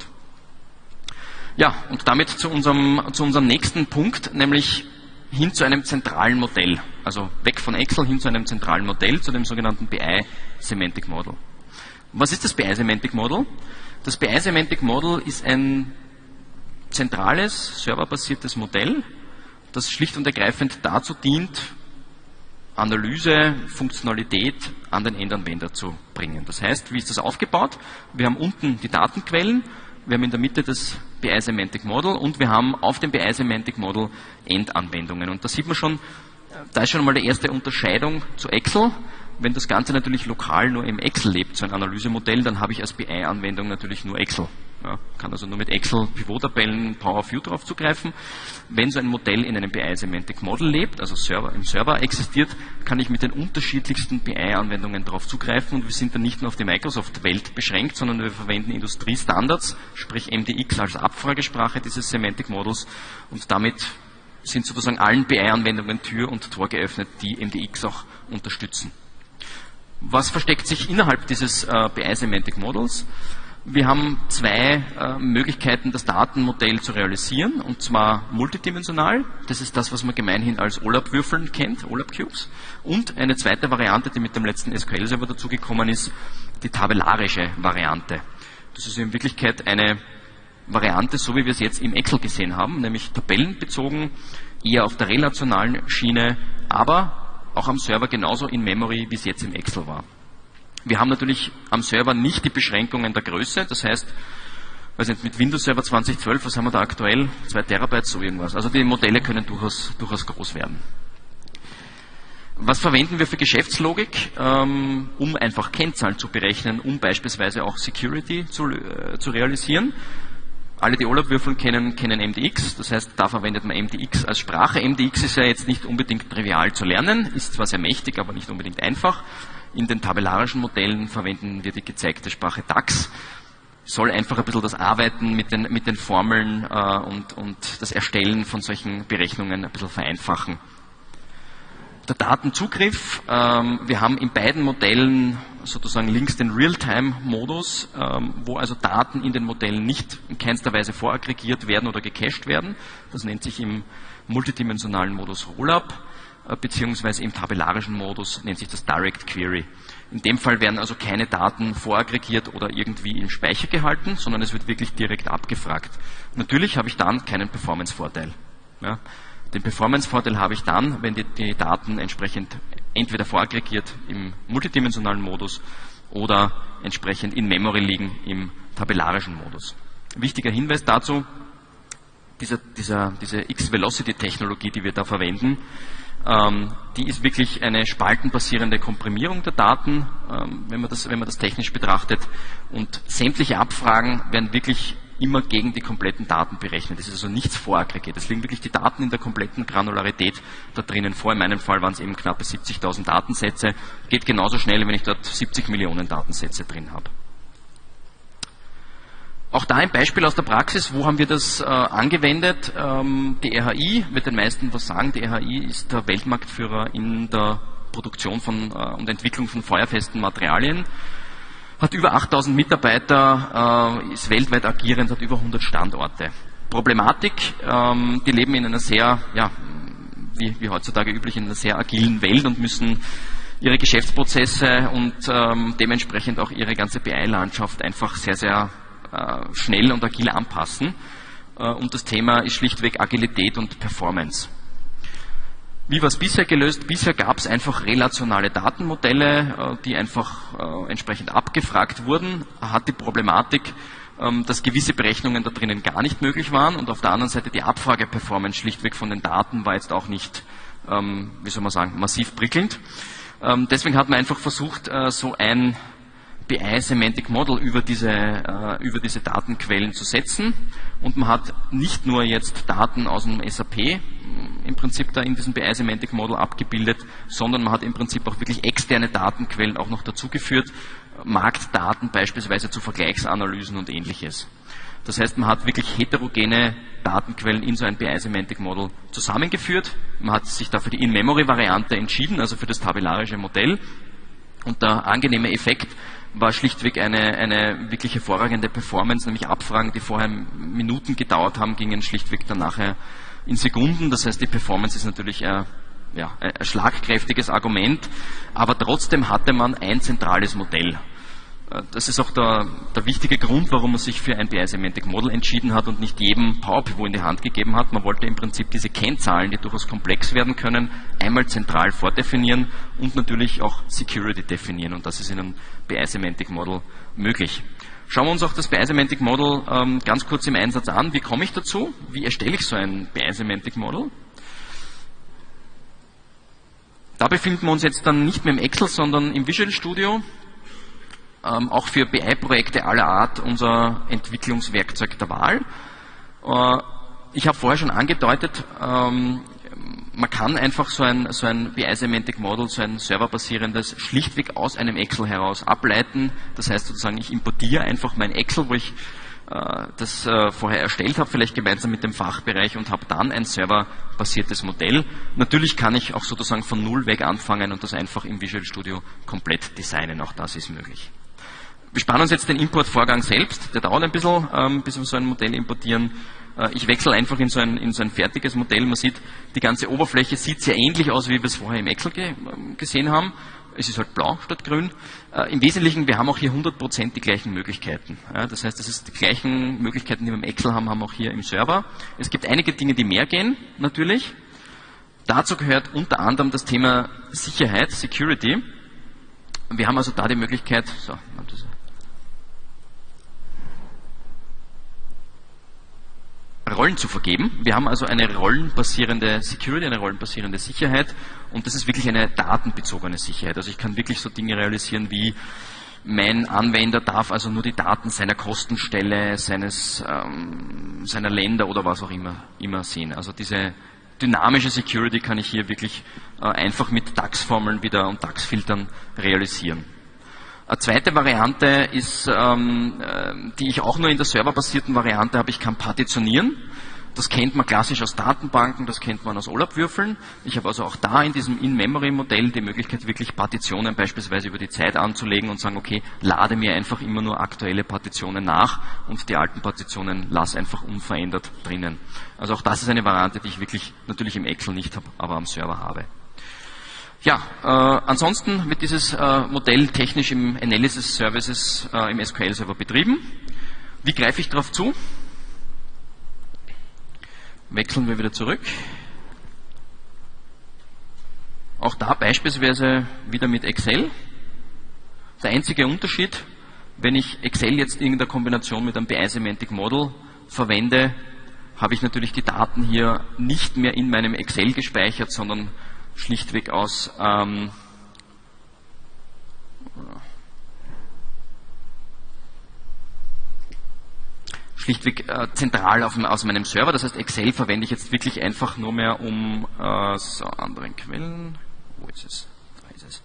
Speaker 1: Ja, und damit zu unserem nächsten Punkt, nämlich hin zu einem zentralen Modell. Also weg von Excel hin zu einem zentralen Modell, zu dem sogenannten BI Semantic Model. Was ist das BI-Semantic Model? Das BI-Semantic Model ist ein zentrales, serverbasiertes Modell, das schlicht und ergreifend dazu dient, Analyse, Funktionalität an den Endanwender zu bringen. Das heißt, wie ist das aufgebaut? Wir haben unten die Datenquellen, wir haben in der Mitte das BI-Semantic Model und wir haben auf dem BI-Semantic Model Endanwendungen. Und da sieht man schon, da ist schon mal die erste Unterscheidung zu Excel. Wenn das Ganze natürlich lokal nur im Excel lebt, so ein Analysemodell, dann habe ich als BI-Anwendung natürlich nur Excel. Ja, kann also nur mit Excel, Pivot-Tabellen, Power View drauf zugreifen. Wenn so ein Modell in einem BI-Semantic Model lebt, also im Server existiert, kann ich mit den unterschiedlichsten BI-Anwendungen drauf zugreifen und wir sind dann nicht nur auf die Microsoft-Welt beschränkt, sondern wir verwenden Industriestandards, sprich MDX als Abfragesprache dieses Semantic Models und damit sind sozusagen allen BI-Anwendungen Tür und Tor geöffnet, die MDX auch unterstützen. Was versteckt sich innerhalb dieses BI-Semantic Models? Wir haben zwei Möglichkeiten, das Datenmodell zu realisieren, und zwar multidimensional. Das ist das, was man gemeinhin als OLAP-Würfeln kennt, OLAP-Cubes. Und eine zweite Variante, die mit dem letzten SQL-Server dazugekommen ist, die tabellarische Variante. Das ist in Wirklichkeit eine Variante, so wie wir es jetzt im Excel gesehen haben, nämlich tabellenbezogen, eher auf der relationalen Schiene, aber auch am Server genauso in Memory, wie es jetzt im Excel war. Wir haben natürlich am Server nicht die Beschränkungen der Größe, das heißt, weiß nicht, mit Windows Server 2012, was haben wir da aktuell? 2 Terabyte, so irgendwas. Also die Modelle können durchaus groß werden. Was verwenden wir für Geschäftslogik, um einfach Kennzahlen zu berechnen, um beispielsweise auch Security zu realisieren? Alle, die OLAP-Würfeln kennen MDX, das heißt, da verwendet man MDX als Sprache. MDX ist ja jetzt nicht unbedingt trivial zu lernen, ist zwar sehr mächtig, aber nicht unbedingt einfach. In den tabellarischen Modellen verwenden wir die gezeigte Sprache DAX. Soll einfach ein bisschen das Arbeiten mit den Formeln und das Erstellen von solchen Berechnungen ein bisschen vereinfachen. Der Datenzugriff, wir haben in beiden Modellen sozusagen links den Realtime-Modus, wo also Daten in den Modellen nicht in keinster Weise voraggregiert werden oder gecached werden. Das nennt sich im multidimensionalen Modus Rollup, beziehungsweise im tabellarischen Modus nennt sich das Direct Query. In dem Fall werden also keine Daten voraggregiert oder irgendwie im Speicher gehalten, sondern es wird wirklich direkt abgefragt. Natürlich habe ich dann keinen Performance-Vorteil. Ja. Den Performance-Vorteil habe ich dann, wenn die Daten entsprechend entweder voraggregiert im multidimensionalen Modus oder entsprechend in Memory liegen im tabellarischen Modus. Wichtiger Hinweis dazu, diese X-Velocity-Technologie, die wir da verwenden, die ist wirklich eine spaltenbasierende Komprimierung der Daten, wenn man das technisch betrachtet, und sämtliche Abfragen werden wirklich immer gegen die kompletten Daten berechnet. Es ist also nichts voraggregiert. Es liegen wirklich die Daten in der kompletten Granularität da drinnen vor. In meinem Fall waren es eben knappe 70.000 Datensätze. Geht genauso schnell, wenn ich dort 70 Millionen Datensätze drin habe. Auch da ein Beispiel aus der Praxis, wo haben wir das angewendet? Die RHI, wird den meisten was sagen, die RHI ist der Weltmarktführer in der Produktion und Entwicklung von feuerfesten Materialien, hat über 8.000 Mitarbeiter, ist weltweit agierend, hat über 100 Standorte. Problematik, die leben in einer sehr, wie heutzutage üblich, in einer sehr agilen Welt und müssen ihre Geschäftsprozesse und dementsprechend auch ihre ganze BI-Landschaft einfach sehr, sehr schnell und agil anpassen. Und das Thema ist schlichtweg Agilität und Performance. Wie war es bisher gelöst? Bisher gab es einfach relationale Datenmodelle, die einfach entsprechend abgefragt wurden. Hat die Problematik, dass gewisse Berechnungen da drinnen gar nicht möglich waren und auf der anderen Seite die Abfrageperformance schlichtweg von den Daten war jetzt auch nicht, massiv prickelnd. Deswegen hat man einfach versucht, so ein BI-Semantic Model über diese Datenquellen zu setzen, und man hat nicht nur jetzt Daten aus dem SAP im Prinzip da in diesem BI-Semantic Model abgebildet, sondern man hat im Prinzip auch wirklich externe Datenquellen auch noch dazugeführt, Marktdaten beispielsweise zu Vergleichsanalysen und ähnliches. Das heißt, man hat wirklich heterogene Datenquellen in so ein BI-Semantic Model zusammengeführt, man hat sich da für die In-Memory-Variante entschieden, also für das tabellarische Modell, und der angenehme Effekt war schlichtweg eine wirklich hervorragende Performance, nämlich Abfragen, die vorher Minuten gedauert haben, gingen schlichtweg dann nachher in Sekunden. Das heißt, die Performance ist natürlich ein schlagkräftiges Argument, aber trotzdem hatte man ein zentrales Modell. Das ist auch der wichtige Grund, warum man sich für ein BI-Semantic Model entschieden hat und nicht jedem Power Pivot in die Hand gegeben hat. Man wollte im Prinzip diese Kennzahlen, die durchaus komplex werden können, einmal zentral vordefinieren und natürlich auch Security definieren. Und das ist in einem BI-Semantic Model möglich. Schauen wir uns auch das BI-Semantic Model ganz kurz im Einsatz an. Wie komme ich dazu? Wie erstelle ich so ein BI-Semantic Model? Da befinden wir uns jetzt dann nicht mehr im Excel, sondern im Visual Studio. Auch für BI-Projekte aller Art unser Entwicklungswerkzeug der Wahl. Ich habe vorher schon angedeutet, man kann einfach so ein BI-Semantic Model, so ein serverbasierendes, schlichtweg aus einem Excel heraus ableiten. Das heißt sozusagen, ich importiere einfach mein Excel, wo ich das vorher erstellt habe, vielleicht gemeinsam mit dem Fachbereich und habe dann ein serverbasiertes Modell. Natürlich kann ich auch sozusagen von Null weg anfangen und das einfach im Visual Studio komplett designen. Auch das ist möglich. Wir sparen uns jetzt den Importvorgang selbst. Der dauert ein bisschen, bis wir so ein Modell importieren. Ich wechsle einfach in so ein fertiges Modell. Man sieht, die ganze Oberfläche sieht sehr ähnlich aus, wie wir es vorher im Excel gesehen haben. Es ist halt blau statt grün. Im Wesentlichen, wir haben auch hier 100% die gleichen Möglichkeiten. Das heißt, das ist die gleichen Möglichkeiten, die wir im Excel haben, haben wir auch hier im Server. Es gibt einige Dinge, die mehr gehen, natürlich. Dazu gehört unter anderem das Thema Sicherheit, Security. Wir haben also da die Möglichkeit, Rollen zu vergeben. Wir haben also eine rollenbasierende Security, eine rollenbasierende Sicherheit und das ist wirklich eine datenbezogene Sicherheit. Also ich kann wirklich so Dinge realisieren wie mein Anwender darf also nur die Daten seiner Kostenstelle, seiner Länder oder was auch immer sehen. Also diese dynamische Security kann ich hier wirklich einfach mit DAX-Formeln wieder und DAX-Filtern realisieren. Eine zweite Variante ist, die ich auch nur in der serverbasierten Variante habe, ich kann partitionieren. Das kennt man klassisch aus Datenbanken, das kennt man aus OLAP-Würfeln. Ich habe also auch da in diesem In-Memory-Modell die Möglichkeit, wirklich Partitionen beispielsweise über die Zeit anzulegen und sagen, okay, lade mir einfach immer nur aktuelle Partitionen nach und die alten Partitionen lass einfach unverändert drinnen. Also auch das ist eine Variante, die ich wirklich natürlich im Excel nicht habe, aber am Server habe. Ja, ansonsten wird dieses Modell technisch im Analysis Services im SQL Server betrieben. Wie greife ich darauf zu? Wechseln wir wieder zurück. Auch da beispielsweise wieder mit Excel. Der einzige Unterschied, wenn ich Excel jetzt in der Kombination mit einem BI-Semantic Model verwende, habe ich natürlich die Daten hier nicht mehr in meinem Excel gespeichert, sondern schlichtweg aus zentral aus meinem Server. Das heißt, Excel verwende ich jetzt wirklich einfach nur mehr um anderen Quellen. Wo ist es? Da ist es.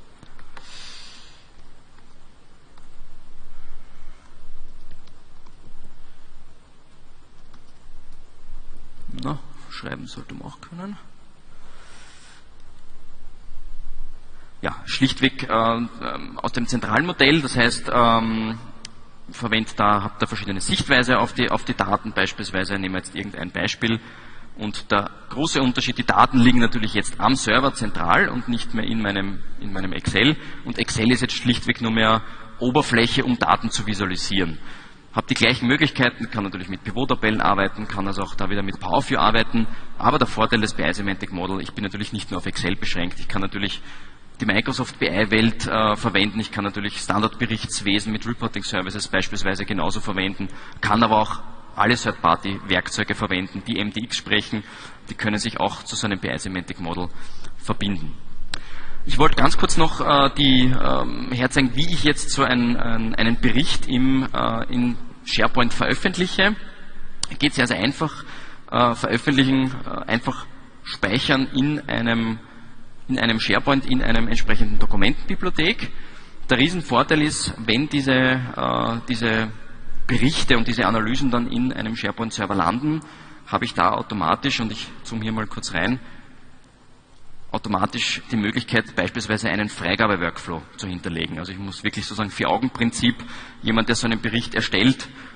Speaker 1: Na, schreiben sollte man auch können. Ja, schlichtweg aus dem zentralen Modell, das heißt, habt da verschiedene Sichtweise auf die Daten, beispielsweise, nehmen wir jetzt irgendein Beispiel, und der große Unterschied, die Daten liegen natürlich jetzt am Server zentral und nicht mehr in meinem Excel, und Excel ist jetzt schlichtweg nur mehr Oberfläche, um Daten zu visualisieren. Habe die gleichen Möglichkeiten, kann natürlich mit Pivot-Tabellen arbeiten, kann also auch da wieder mit PowerView arbeiten, aber der Vorteil des BI-Semantic Model, ich bin natürlich nicht nur auf Excel beschränkt, ich kann natürlich die Microsoft BI-Welt verwenden. Ich kann natürlich Standardberichtswesen mit Reporting Services beispielsweise genauso verwenden, kann aber auch alle Third-Party-Werkzeuge verwenden, die MDX sprechen. Die können sich auch zu so einem BI-Semantic Model verbinden. Ich wollte ganz kurz noch herzeigen, wie ich jetzt so einen Bericht in SharePoint veröffentliche. Geht sehr, sehr einfach. Veröffentlichen, einfach speichern in einem SharePoint, in einem entsprechenden Dokumentenbibliothek. Der Riesenvorteil ist, wenn diese Berichte und diese Analysen dann in einem SharePoint-Server landen, habe ich da automatisch, und ich zoome hier mal kurz rein, automatisch die Möglichkeit, beispielsweise einen Freigabe-Workflow zu hinterlegen. Also ich muss wirklich sozusagen 4-Augen-Prinzip, jemand, der so einen Bericht erstellt,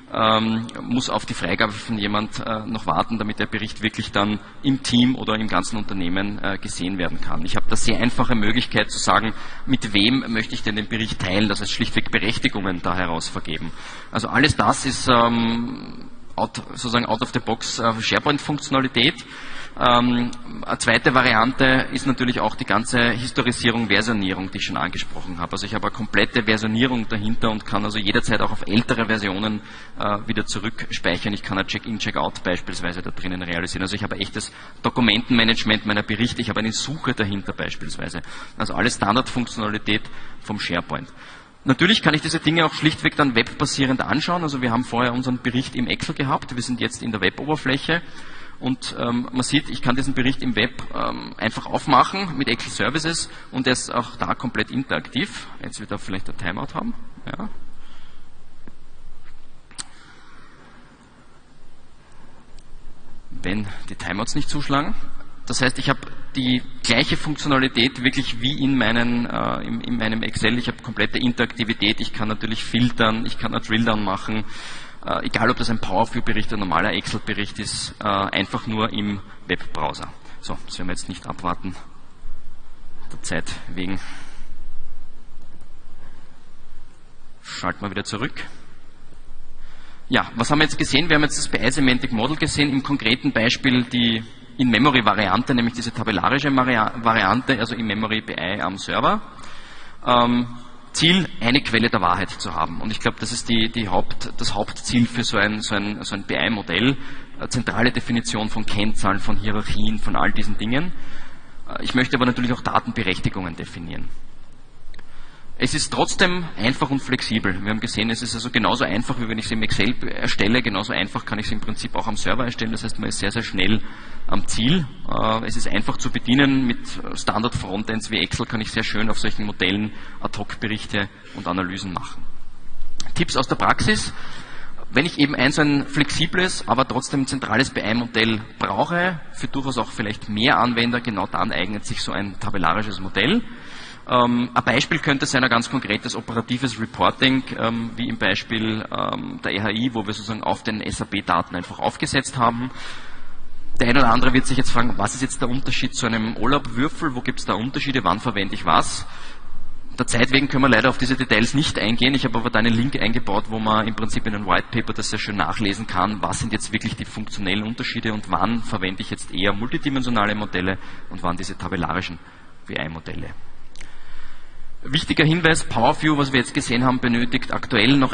Speaker 1: muss auf die Freigabe von jemand noch warten, damit der Bericht wirklich dann im Team oder im ganzen Unternehmen gesehen werden kann. Ich habe da sehr einfache Möglichkeit zu sagen, mit wem möchte ich denn den Bericht teilen, das heißt schlichtweg Berechtigungen da heraus vergeben. Also alles das ist sozusagen out of the box SharePoint-Funktionalität. Eine zweite Variante ist natürlich auch die ganze Historisierung, Versionierung, die ich schon angesprochen habe. Also ich habe eine komplette Versionierung dahinter und kann also jederzeit auch auf ältere Versionen wieder zurückspeichern. Ich kann ein Check-in, Check-out beispielsweise da drinnen realisieren. Also ich habe echtes Dokumentenmanagement meiner Berichte, ich habe eine Suche dahinter beispielsweise. Also alles Standardfunktionalität vom SharePoint. Natürlich kann ich diese Dinge auch schlichtweg dann webbasierend anschauen. Also wir haben vorher unseren Bericht im Excel gehabt, wir sind jetzt in der Web-Oberfläche. Und man sieht, ich kann diesen Bericht im Web einfach aufmachen mit Excel Services und er ist auch da komplett interaktiv. Jetzt wird er vielleicht ein Timeout haben. Ja. Wenn die Timeouts nicht zuschlagen. Das heißt, ich habe die gleiche Funktionalität wirklich wie in meinem Excel. Ich habe komplette Interaktivität. Ich kann natürlich filtern, ich kann ein Drilldown machen. Egal, ob das ein PowerView-Bericht oder ein normaler Excel-Bericht ist, einfach nur im Webbrowser. So, das werden wir jetzt nicht abwarten, der Zeit wegen. Schalten wir wieder zurück. Ja, was haben wir jetzt gesehen? Wir haben jetzt das BI Semantic Model gesehen, im konkreten Beispiel die In-Memory-Variante, nämlich diese tabellarische Variante, also In-Memory BI am Server. Ziel, eine Quelle der Wahrheit zu haben. Und ich glaube, das ist das Hauptziel für so ein BI-Modell. Zentrale Definition von Kennzahlen, von Hierarchien, von all diesen Dingen. Ich möchte aber natürlich auch Datenberechtigungen definieren. Es ist trotzdem einfach und flexibel. Wir haben gesehen, es ist also genauso einfach, wie wenn ich es im Excel erstelle, genauso einfach kann ich es im Prinzip auch am Server erstellen. Das heißt, man ist sehr, sehr schnell am Ziel. Es ist einfach zu bedienen. Mit Standard-Frontends wie Excel kann ich sehr schön auf solchen Modellen Ad-Hoc-Berichte und Analysen machen. Tipps aus der Praxis. Wenn ich eben so ein flexibles, aber trotzdem zentrales BI-Modell brauche, für durchaus auch vielleicht mehr Anwender, genau dann eignet sich so ein tabellarisches Modell. Ein Beispiel könnte sein, ein ganz konkretes operatives Reporting, wie im Beispiel der EHI, wo wir sozusagen auf den SAP-Daten einfach aufgesetzt haben. Der eine oder andere wird sich jetzt fragen, was ist jetzt der Unterschied zu einem OLAP-Würfel, wo gibt es da Unterschiede, wann verwende ich was? Der Zeit wegen können wir leider auf diese Details nicht eingehen. Ich habe aber da einen Link eingebaut, wo man im Prinzip in einem White Paper das sehr schön nachlesen kann, was sind jetzt wirklich die funktionellen Unterschiede und wann verwende ich jetzt eher multidimensionale Modelle und wann diese tabellarischen BI-Modelle. Wichtiger Hinweis, PowerView, was wir jetzt gesehen haben, benötigt aktuell noch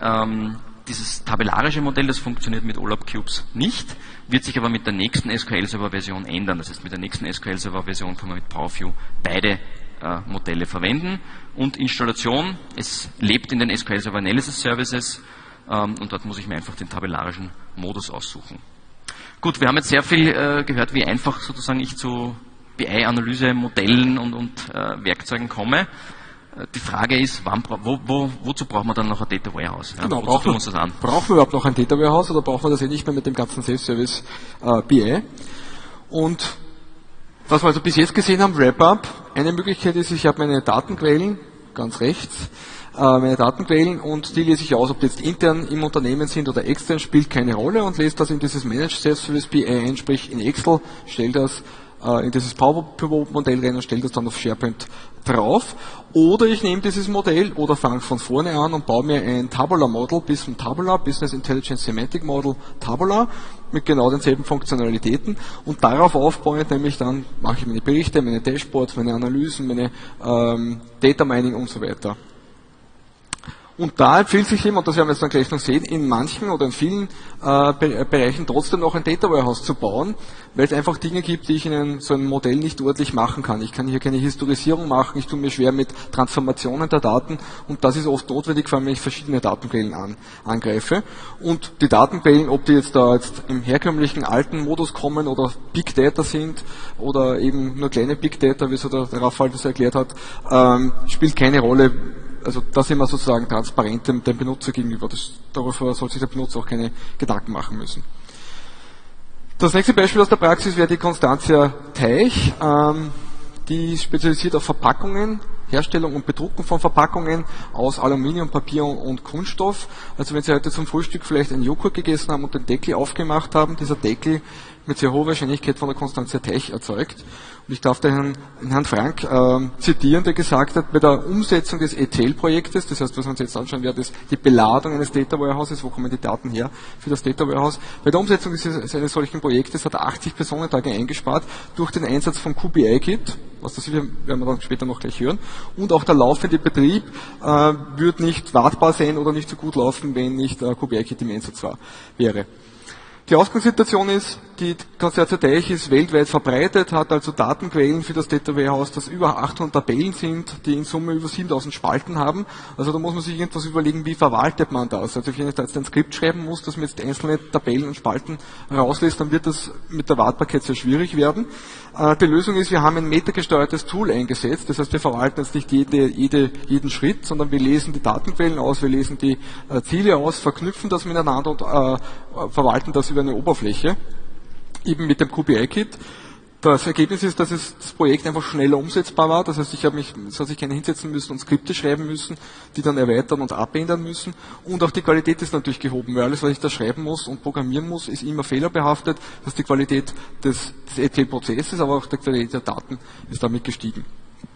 Speaker 1: dieses tabellarische Modell, das funktioniert mit OLAP Cubes nicht, wird sich aber mit der nächsten SQL Server Version ändern. Das heißt, mit der nächsten SQL Server Version kann man mit PowerView beide Modelle verwenden. Und Installation, es lebt in den SQL Server Analysis Services und dort muss ich mir einfach den tabellarischen Modus aussuchen. Gut, wir haben jetzt sehr viel gehört, wie einfach sozusagen ich zu BI-Analyse-Modellen und Werkzeugen komme. Die Frage ist, wozu brauchen wir dann noch ein Data Warehouse? Ja,
Speaker 2: genau,
Speaker 1: brauchen wir uns das an?
Speaker 2: Brauchen wir überhaupt noch ein Data Warehouse oder brauchen wir das nicht mehr mit dem ganzen Self-Service BI? Und was wir also bis jetzt gesehen haben, Wrap-Up. Eine Möglichkeit ist, ich habe meine Datenquellen, ganz rechts, meine Datenquellen und die lese ich aus, ob die jetzt intern im Unternehmen sind oder extern, spielt keine Rolle und lese das in dieses Managed Self-Service BI ein, sprich in Excel, stelle das in dieses Power Pivot Modell rein und stelle das dann auf SharePoint drauf. Oder ich nehme dieses Modell oder fange von vorne an und baue mir ein Tabular Model, Business Intelligence Semantic Model Tabular, mit genau denselben Funktionalitäten und darauf aufbauend nämlich dann mache ich meine Berichte, meine Dashboards, meine Analysen, meine Data Mining und so weiter. Und da empfiehlt sich eben, und das werden wir jetzt dann gleich noch sehen, in manchen oder in vielen Bereichen trotzdem noch ein Data Warehouse zu bauen, weil es einfach Dinge gibt, die ich in so einem Modell nicht ordentlich machen kann. Ich kann hier keine Historisierung machen, ich tue mir schwer mit Transformationen der Daten und das ist oft notwendig, vor allem wenn ich verschiedene Datenquellen angreife. Und die Datenquellen, ob die jetzt da jetzt im herkömmlichen alten Modus kommen oder Big Data sind oder eben nur kleine Big Data, wie so der Raphael das erklärt hat, spielt keine Rolle. Also da sind wir sozusagen transparent dem Benutzer gegenüber. Darüber soll sich der Benutzer auch keine Gedanken machen müssen. Das nächste Beispiel aus der Praxis wäre die Constantia Teich. Die spezialisiert auf Verpackungen Herstellung und Bedrucken von Verpackungen aus Aluminium, Papier und Kunststoff. Also wenn Sie heute zum Frühstück vielleicht einen Joghurt gegessen haben und den Deckel aufgemacht haben, dieser Deckel mit sehr hoher Wahrscheinlichkeit von der Constantia Teich erzeugt. Und ich darf den Herrn Frank zitieren, der gesagt hat, bei der Umsetzung des ETL-Projektes, das heißt, was wir uns jetzt anschauen werden, ist die Beladung eines Data Warehouses, wo kommen die Daten her für das Data Warehouse. Bei der Umsetzung eines solchen Projektes hat er 80 Personentage eingespart durch den Einsatz von QBI-Kit, was das werden wir dann später noch gleich hören. Und auch der laufende Betrieb wird nicht wartbar sein oder nicht so gut laufen, wenn nicht QBI-Kit im Einsatz wäre. Die Ausgangssituation ist, die Constantia Teich ist weltweit verbreitet, hat also Datenquellen für das Data Warehouse, das über 800 Tabellen sind, die in Summe über 7000 Spalten haben. Also da muss man sich irgendwas überlegen, wie verwaltet man das. Also wenn ich da jetzt ein Skript schreiben muss, das mir jetzt einzelne Tabellen und Spalten rauslässt, dann wird das mit der Wartbarkeit sehr schwierig werden. Die Lösung ist, wir haben ein metagesteuertes Tool eingesetzt, das heißt, wir verwalten jetzt nicht jeden Schritt, sondern wir lesen die Datenquellen aus, wir lesen die Ziele aus, verknüpfen das miteinander und verwalten das über eine Oberfläche, eben mit dem QBI-Kit. Das Ergebnis ist, dass das Projekt einfach schneller umsetzbar war. Das heißt, ich habe sich keine hinsetzen müssen und Skripte schreiben müssen, die dann erweitern und abändern müssen. Und auch die Qualität ist natürlich gehoben, weil alles, was ich da schreiben muss und programmieren muss, ist immer fehlerbehaftet. Das ist die Qualität des ETL-Prozesses, aber auch die Qualität der Daten ist damit gestiegen.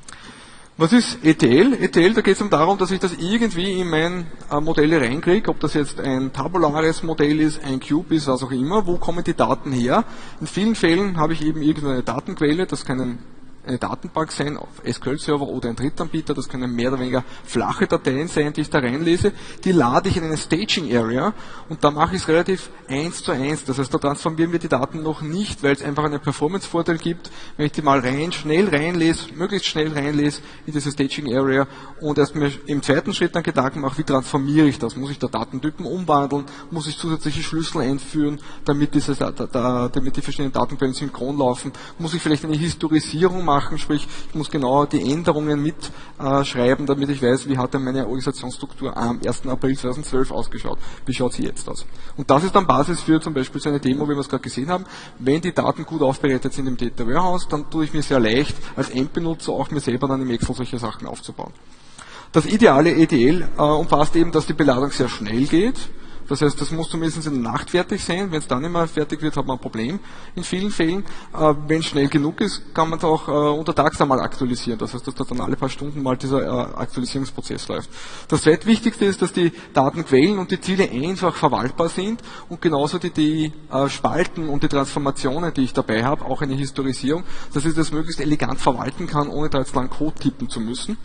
Speaker 2: Was ist ETL? ETL, da geht es darum, dass ich das irgendwie in mein Modelle reinkriege, ob das jetzt ein tabulares Modell ist, ein Cube ist, was auch immer. Wo kommen die Daten her? In vielen Fällen habe ich eben irgendeine Datenquelle, das kann eine Datenbank sein, auf SQL-Server oder ein Drittanbieter, das können mehr oder weniger flache Dateien sein, die ich da reinlese, die lade ich in eine Staging Area und da mache ich es relativ 1:1, das heißt, da transformieren wir die Daten noch nicht, weil es einfach einen Performance-Vorteil gibt, wenn ich die mal möglichst schnell reinlese in diese Staging Area und erst mir im zweiten Schritt dann Gedanken mache, wie transformiere ich das, muss ich da Datentypen umwandeln, muss ich zusätzliche Schlüssel einführen, damit die verschiedenen Datenquellen synchron laufen, muss ich vielleicht eine Historisierung machen, sprich, ich muss genau die Änderungen mitschreiben, damit ich weiß, wie hat denn meine Organisationsstruktur am 1. April 2012 ausgeschaut. Wie schaut sie jetzt aus? Und das ist dann Basis für zum Beispiel so eine Demo, wie wir es gerade gesehen haben. Wenn die Daten gut aufbereitet sind im Data Warehouse, dann tue ich mir sehr leicht, als Endbenutzer auch mir selber dann im Excel solche Sachen aufzubauen. Das ideale ETL umfasst eben, dass die Beladung sehr schnell geht. Das heißt, das muss zumindest in der Nacht fertig sein. Wenn es dann nicht mehr fertig wird, hat man ein Problem in vielen Fällen. Wenn es schnell genug ist, kann man es auch untertags einmal aktualisieren. Das heißt, dass da dann alle paar Stunden mal dieser Aktualisierungsprozess läuft. Das zweitwichtigste ist, dass die Datenquellen und die Ziele einfach verwaltbar sind und genauso die Spalten und die Transformationen, die ich dabei habe, auch eine Historisierung, dass ich das möglichst elegant verwalten kann, ohne da jetzt lang Code tippen zu müssen.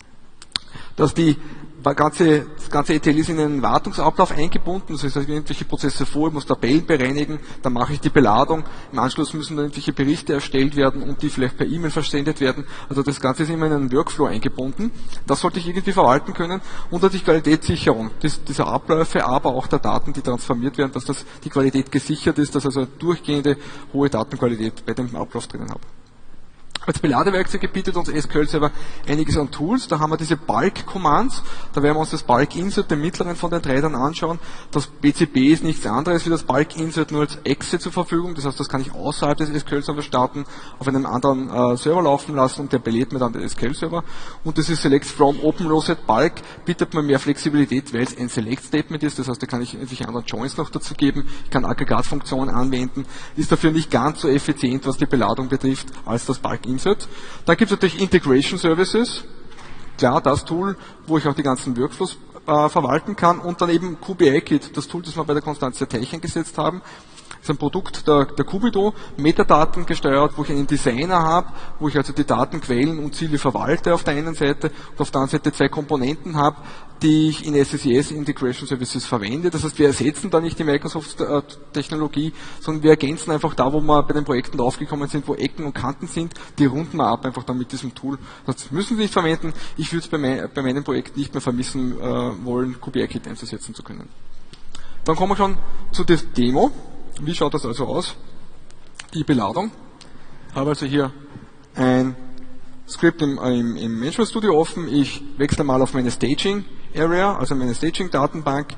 Speaker 2: Dass das ganze ETL ist in einen Wartungsablauf eingebunden, das heißt, ich nehme irgendwelche Prozesse vor, ich muss Tabellen bereinigen, dann mache ich die Beladung, im Anschluss müssen dann irgendwelche Berichte erstellt werden und die vielleicht per E-Mail versendet werden, also das Ganze ist immer in einen Workflow eingebunden, das sollte ich irgendwie verwalten können und natürlich Qualitätssicherung dieser Abläufe, aber auch der Daten, die transformiert werden, dass die Qualität gesichert ist, dass also eine durchgehende hohe Datenqualität bei dem Ablauf drinnen habe. Als Beladewerkzeuge bietet uns SQL Server einiges an Tools. Da haben wir diese Bulk-Commands. Da werden wir uns das Bulk-Insert, den mittleren von den drei, dann anschauen. Das BCB ist nichts anderes wie das Bulk-Insert nur als Exe zur Verfügung. Das heißt, das kann ich außerhalb des SQL Servers starten, auf einem anderen Server laufen lassen und der belädt mir dann den SQL Server. Und das ist Select from Open Row Set Bulk. Bietet mir mehr Flexibilität, weil es ein Select-Statement ist. Das heißt, da kann ich irgendwelche anderen Joins noch dazu geben. Ich kann Aggregatfunktionen anwenden. Ist dafür nicht ganz so effizient, was die Beladung betrifft, als das Bulk-Insert. Da gibt es natürlich Integration Services, klar, das Tool, wo ich auch die ganzen Workflows verwalten kann und dann eben QBI-Kit, das Tool, das wir bei der Constantia Teich eingesetzt haben. Das ist ein Produkt der Cubido, Metadaten gesteuert, wo ich einen Designer habe, wo ich also die Datenquellen und Ziele verwalte auf der einen Seite und auf der anderen Seite zwei Komponenten habe, die ich in SSIS Integration Services verwende. Das heißt, wir ersetzen da nicht die Microsoft-Technologie, sondern wir ergänzen einfach da, wo wir bei den Projekten draufgekommen sind, wo Ecken und Kanten sind, die runden wir ab einfach dann mit diesem Tool. Das müssen Sie nicht verwenden. Ich würde es bei meinem Projekt nicht mehr vermissen wollen, QBI-Kit einzusetzen zu können. Dann kommen wir schon zu der Demo. Wie schaut das also aus? Die Beladung. Ich habe also hier ein Skript im Management Studio offen. Ich wechsle mal auf meine Staging Area, also meine Staging Datenbank,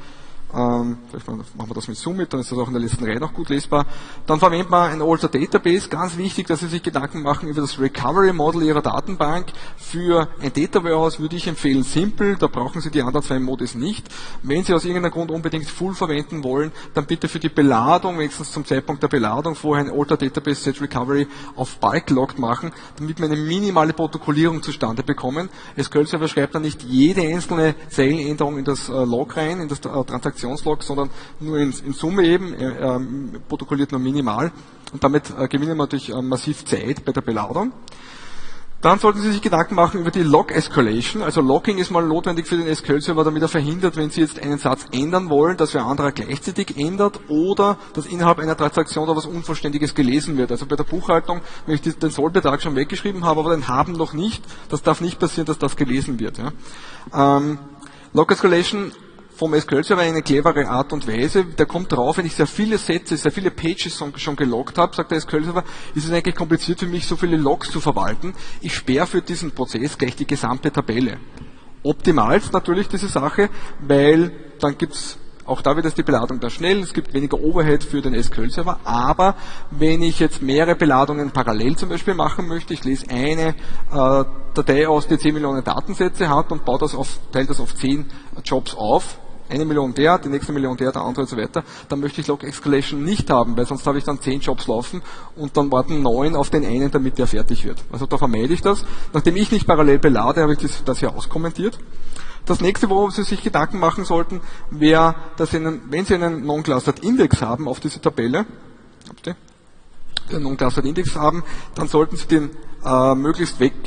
Speaker 2: Vielleicht machen wir das mit Zoom mit, dann ist das auch in der letzten Reihe noch gut lesbar. Dann verwendet man ein Alter Database. Ganz wichtig, dass Sie sich Gedanken machen über das Recovery Model Ihrer Datenbank. Für ein Data Warehouse würde ich empfehlen Simple, da brauchen Sie die anderen zwei Modis nicht. Wenn Sie aus irgendeinem Grund unbedingt Full verwenden wollen, dann bitte für die Beladung, wenigstens zum Zeitpunkt der Beladung, vorher ein Alter Database Set Recovery auf Bulk Logged machen, damit wir eine minimale Protokollierung zustande bekommen. SQL Server schreibt dann nicht jede einzelne Zeilenänderung in das Log rein, in das Transaktionslog, sondern nur in Summe eben, protokolliert nur minimal. Und damit gewinnen wir natürlich massiv Zeit bei der Beladung. Dann sollten Sie sich Gedanken machen über die Log-Escalation. Also Logging ist mal notwendig für den SQL-Server, damit er verhindert, wenn Sie jetzt einen Satz ändern wollen, dass wer anderer gleichzeitig ändert oder dass innerhalb einer Transaktion da was Unvollständiges gelesen wird. Also bei der Buchhaltung, wenn ich den Sollbetrag schon weggeschrieben habe, aber den Haben noch nicht, das darf nicht passieren, dass das gelesen wird. Ja. Log-Escalation vom SQL-Server eine clevere Art und Weise. Der kommt drauf, wenn ich sehr viele Sätze, sehr viele Pages schon geloggt habe, sagt der SQL-Server, ist es eigentlich kompliziert für mich, so viele Logs zu verwalten. Ich sperre für diesen Prozess gleich die gesamte Tabelle. Optimal natürlich diese Sache, weil dann gibt's auch da wird es die Beladung da schnell, es gibt weniger Overhead für den SQL-Server, aber wenn ich jetzt mehrere Beladungen parallel zum Beispiel machen möchte, ich lese eine Datei aus, die 10 Millionen Datensätze hat und teilt das auf 10 Jobs auf, 1 Million der, die nächste Million der andere und so weiter, dann möchte ich Log-Escalation nicht haben, weil sonst habe ich dann 10 Jobs laufen und dann warten 9 auf den einen, damit der fertig wird. Also da vermeide ich das. Nachdem ich nicht parallel belade, habe ich das hier auskommentiert. Das nächste, worum Sie sich Gedanken machen sollten, wäre, dass wenn Sie einen Non-Clustered Index haben auf diese Tabelle, den Non-Clustered Index haben, dann sollten Sie den möglichst weg,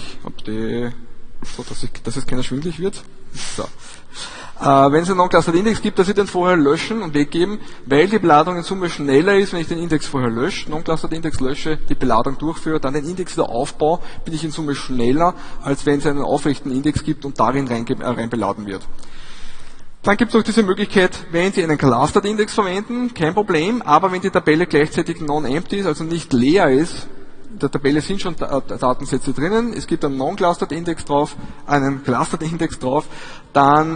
Speaker 2: so dass es keiner schwindelig wird. So. Wenn es einen Non-Clustered Index gibt, dass Sie den vorher löschen und weggeben, weil die Beladung in Summe schneller ist, wenn ich den Index vorher lösche, Non-Clustered Index lösche, die Beladung durchführe, dann den Index wieder aufbaue, bin ich in Summe schneller, als wenn es einen aufrechten Index gibt und darin rein beladen wird. Dann gibt es auch diese Möglichkeit, wenn Sie einen Clustered Index verwenden, kein Problem, aber wenn die Tabelle gleichzeitig non-empty ist, also nicht leer ist, in der Tabelle sind schon Datensätze drinnen, es gibt einen Non-Clustered Index drauf, einen Clustered Index drauf, dann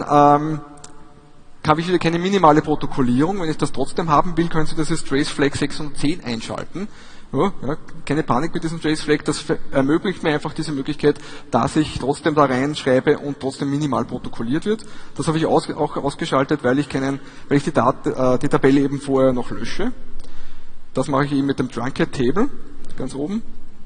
Speaker 2: habe ich wieder keine minimale Protokollierung. Wenn ich das trotzdem haben will, können Sie das als Trace Flag 610 einschalten. Ja, keine Panik mit diesem Trace Flag, das ermöglicht mir einfach diese Möglichkeit, dass ich trotzdem da reinschreibe und trotzdem minimal protokolliert wird. Das habe ich auch ausgeschaltet, weil ich die Tabelle eben vorher noch lösche. Das mache ich eben mit dem Trunket Table, ganz oben.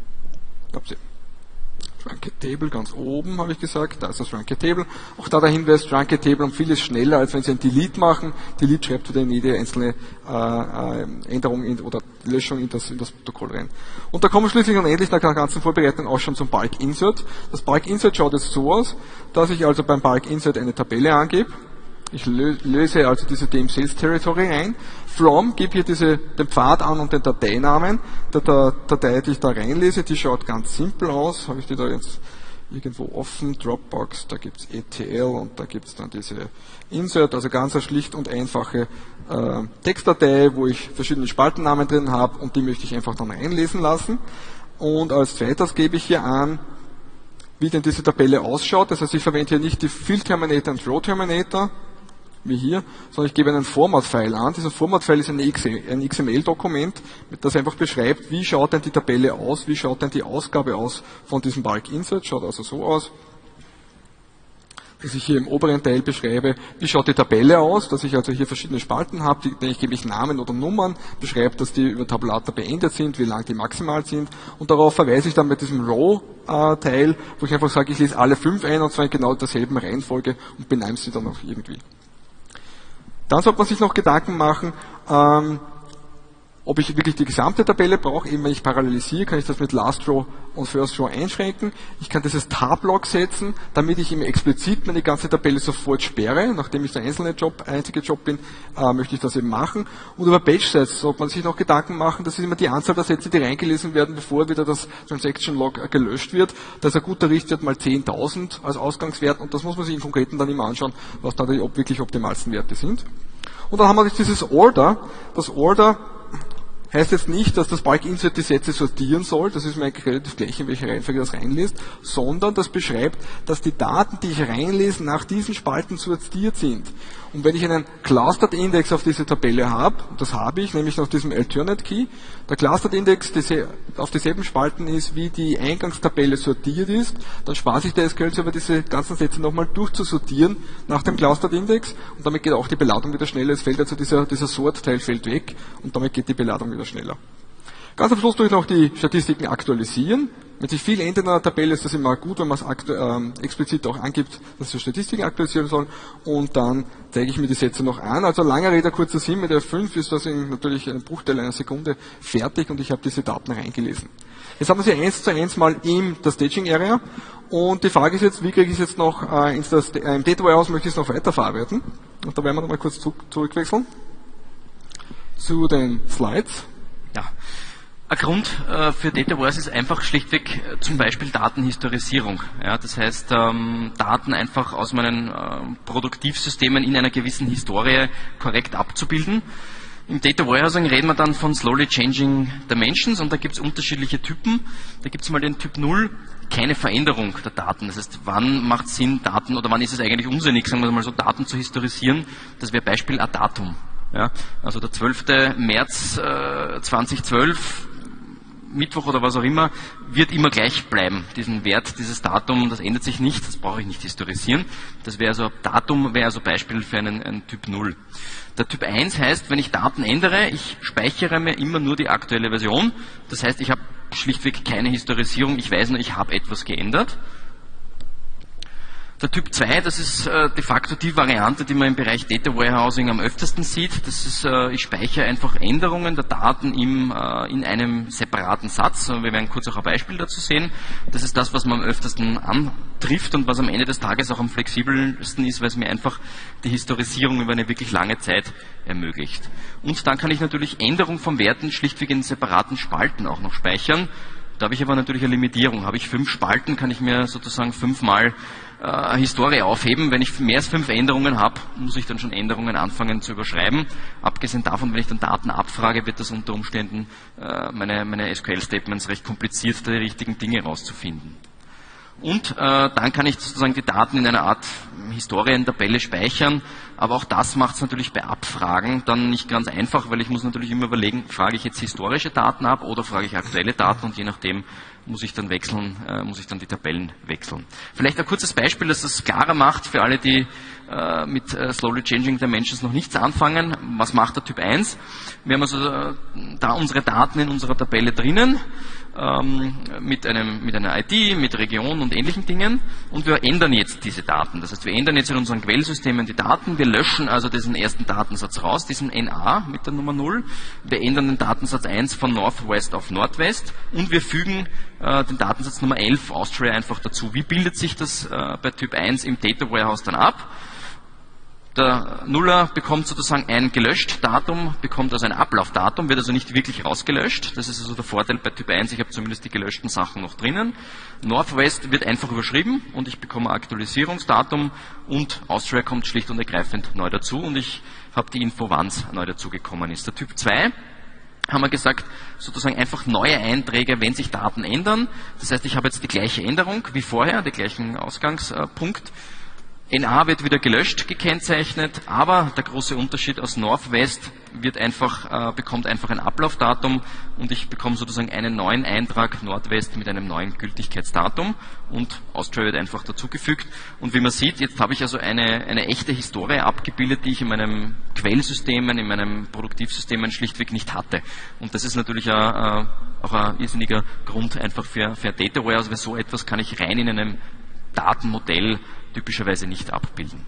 Speaker 2: Trunket Table ganz oben, habe ich gesagt, da ist das Trunket Table. Auch da der Hinweis, Trunket Table um vieles schneller, als wenn Sie ein Delete machen. Delete schreibt wieder in jede einzelne Änderung oder Löschung in das Protokoll rein. Und da kommen wir schließlich und endlich nach der ganzen Vorbereitung auch schon zum Bulk Insert. Das Bulk Insert schaut jetzt so aus, dass ich also beim Bulk Insert eine Tabelle angebe. Ich löse also diese DEM Sales Territory rein. From gebe hier den Pfad an und den Dateinamen der Datei, die ich da reinlese. Die schaut ganz simpel aus. Habe ich die da jetzt irgendwo offen? Dropbox, da gibt's ETL und da gibt's dann diese Insert, also ganz eine schlicht und einfache Textdatei, wo ich verschiedene Spaltennamen drin habe und die möchte ich einfach dann reinlesen lassen. Und als zweites gebe ich hier an, wie denn diese Tabelle ausschaut. Das heißt, ich verwende hier nicht die Field Terminator und Row Terminator, wie hier, sondern ich gebe einen Format-File an. Dieser Format-File ist ein XML-Dokument, das einfach beschreibt, wie schaut denn die Tabelle aus, wie schaut denn die Ausgabe aus von diesem Bulk Insert. Schaut also so aus, dass ich hier im oberen Teil beschreibe, wie schaut die Tabelle aus, dass ich also hier verschiedene Spalten habe, ich gebe ich Namen oder Nummern, beschreibe, dass die über Tabulator beendet sind, wie lang die maximal sind und darauf verweise ich dann mit diesem Row-Teil, wo ich einfach sage, ich lese alle 5 ein und zwar in genau derselben Reihenfolge und benenne sie dann auch irgendwie. Dann sollte man sich noch Gedanken machen, ob ich wirklich die gesamte Tabelle brauche. Eben wenn ich parallelisiere, kann ich das mit Last Row und First Row einschränken. Ich kann dieses Tab-Log setzen, damit ich eben explizit meine ganze Tabelle sofort sperre. Nachdem ich der einzige Job bin, möchte ich das eben machen. Und über Page-Size sollte man sich noch Gedanken machen. Das ist immer die Anzahl der Sätze, die reingelesen werden, bevor wieder das Transaction-Log gelöscht wird. Da ist ein guter Richtwert mal 10.000 als Ausgangswert und das muss man sich im Konkreten dann immer anschauen, was da die wirklich optimalsten Werte sind. Und dann haben wir dieses Order. Das Order heißt jetzt nicht, dass das Bulk Insert die Sätze sortieren soll, das ist mir eigentlich relativ gleich, in welche Reihenfolge das reinliest, sondern das beschreibt, dass die Daten, die ich reinlese, nach diesen Spalten sortiert sind. Und wenn ich einen Clustered Index auf diese Tabelle habe, und das habe ich, nämlich nach diesem Alternate Key, der Clustered Index auf dieselben Spalten ist, wie die Eingangstabelle sortiert ist, dann spart sich der SQL-Server diese ganzen Sätze nochmal durchzusortieren nach dem Clustered Index und damit geht auch die Beladung wieder schneller. Es fällt also dieser Sort-Teil fällt weg und damit geht die Beladung wieder schneller. Ganz am Schluss tue ich noch die Statistiken aktualisieren. Wenn sich viel ändert in einer Tabelle, ist das immer gut, wenn man es explizit auch angibt, dass wir Statistiken aktualisieren sollen. Und dann zeige ich mir die Sätze noch an. Also langer Rede, kurzer Sinn, mit F5 ist das in natürlich einem Bruchteil einer Sekunde fertig und ich habe diese Daten reingelesen. Jetzt haben wir sie 1:1 mal in der Staging Area. Und die Frage ist jetzt, wie kriege ich es jetzt noch im Data Warehouse, möchte ich es noch weiterverarbeiten. Und da werden wir noch mal kurz zurückwechseln zu den Slides.
Speaker 1: Ja. Ein Grund für Data Warehouse ist einfach schlichtweg zum Beispiel Datenhistorisierung. Ja, das heißt, Daten einfach aus meinen Produktivsystemen in einer gewissen Historie korrekt abzubilden. Im Data Warehousing reden wir dann von Slowly Changing Dimensions und da gibt es unterschiedliche Typen. Da gibt es mal den Typ 0, keine Veränderung der Daten. Das heißt, wann macht es Sinn, Daten, oder wann ist es eigentlich unsinnig, sagen wir mal so, Daten zu historisieren. Das wäre Beispiel ein Datum. Ja, also der 12. März 2012, Mittwoch oder was auch immer, wird immer gleich bleiben. Diesen Wert, dieses Datum, das ändert sich nicht, das brauche ich nicht historisieren. Das wäre also, Datum wäre also Beispiel für einen Typ 0. Der Typ 1 heißt, wenn ich Daten ändere, ich speichere mir immer nur die aktuelle Version. Das heißt, ich habe schlichtweg keine Historisierung, ich weiß nur, ich habe etwas geändert. Der Typ 2, das ist de facto die Variante, die man im Bereich Data Warehousing am öftesten sieht. Das ist, ich speichere einfach Änderungen der Daten in einem separaten Satz. Wir werden kurz auch ein Beispiel dazu sehen. Das ist das, was man am öftesten antrifft und was am Ende des Tages auch am flexibelsten ist, weil es mir einfach die Historisierung über eine wirklich lange Zeit ermöglicht. Und dann kann ich natürlich Änderung von Werten schlichtweg in separaten Spalten auch noch speichern. Da habe ich aber natürlich eine Limitierung. Habe ich 5 Spalten, kann ich mir sozusagen 5-mal Historie aufheben. Wenn ich mehr als 5 Änderungen habe, muss ich dann schon Änderungen anfangen zu überschreiben. Abgesehen davon, wenn ich dann Daten abfrage, wird das unter Umständen meine SQL-Statements recht kompliziert, da die richtigen Dinge rauszufinden. Und dann kann ich sozusagen die Daten in einer Art Historientabelle speichern, aber auch das macht es natürlich bei Abfragen dann nicht ganz einfach, weil ich muss natürlich immer überlegen, frage ich jetzt historische Daten ab oder frage ich aktuelle Daten und je nachdem muss ich dann die Tabellen wechseln. Vielleicht ein kurzes Beispiel, das das klarer macht für alle, die mit Slowly Changing Dimensions noch nichts anfangen. Was macht der Typ 1? Wir haben also da unsere Daten in unserer Tabelle drinnen, mit einer ID, mit Region und ähnlichen Dingen und wir ändern jetzt diese Daten. Das heißt, wir ändern jetzt in unseren Quellsystemen die Daten, wir löschen also diesen ersten Datensatz raus, diesen NA mit der Nummer 0, wir ändern den Datensatz 1 von Northwest auf Nordwest und wir fügen den Datensatz Nummer 11 Austria einfach dazu. Wie bildet sich das bei Typ 1 im Data Warehouse dann ab? Der Nuller bekommt sozusagen ein gelöscht Datum, bekommt also ein Ablaufdatum, wird also nicht wirklich rausgelöscht. Das ist also der Vorteil bei Typ 1, ich habe zumindest die gelöschten Sachen noch drinnen. Northwest wird einfach überschrieben und ich bekomme ein Aktualisierungsdatum und Austria kommt schlicht und ergreifend neu dazu und ich habe die Info, wann es neu dazugekommen ist. Der Typ 2 haben wir gesagt, sozusagen einfach neue Einträge, wenn sich Daten ändern. Das heißt, ich habe jetzt die gleiche Änderung wie vorher, den gleichen Ausgangspunkt. NA wird wieder gelöscht gekennzeichnet, aber der große Unterschied aus Northwest bekommt einfach ein Ablaufdatum und ich bekomme sozusagen einen neuen Eintrag Nordwest mit einem neuen Gültigkeitsdatum und Austria wird einfach dazugefügt. Und wie man sieht, jetzt habe ich also eine echte Historie abgebildet, die ich in meinem Quellsystemen, in meinem Produktivsystemen schlichtweg nicht hatte. Und das ist natürlich auch ein irrsinniger Grund einfach für Data Warehouse, weil so etwas kann ich rein in einem Datenmodell typischerweise nicht abbilden.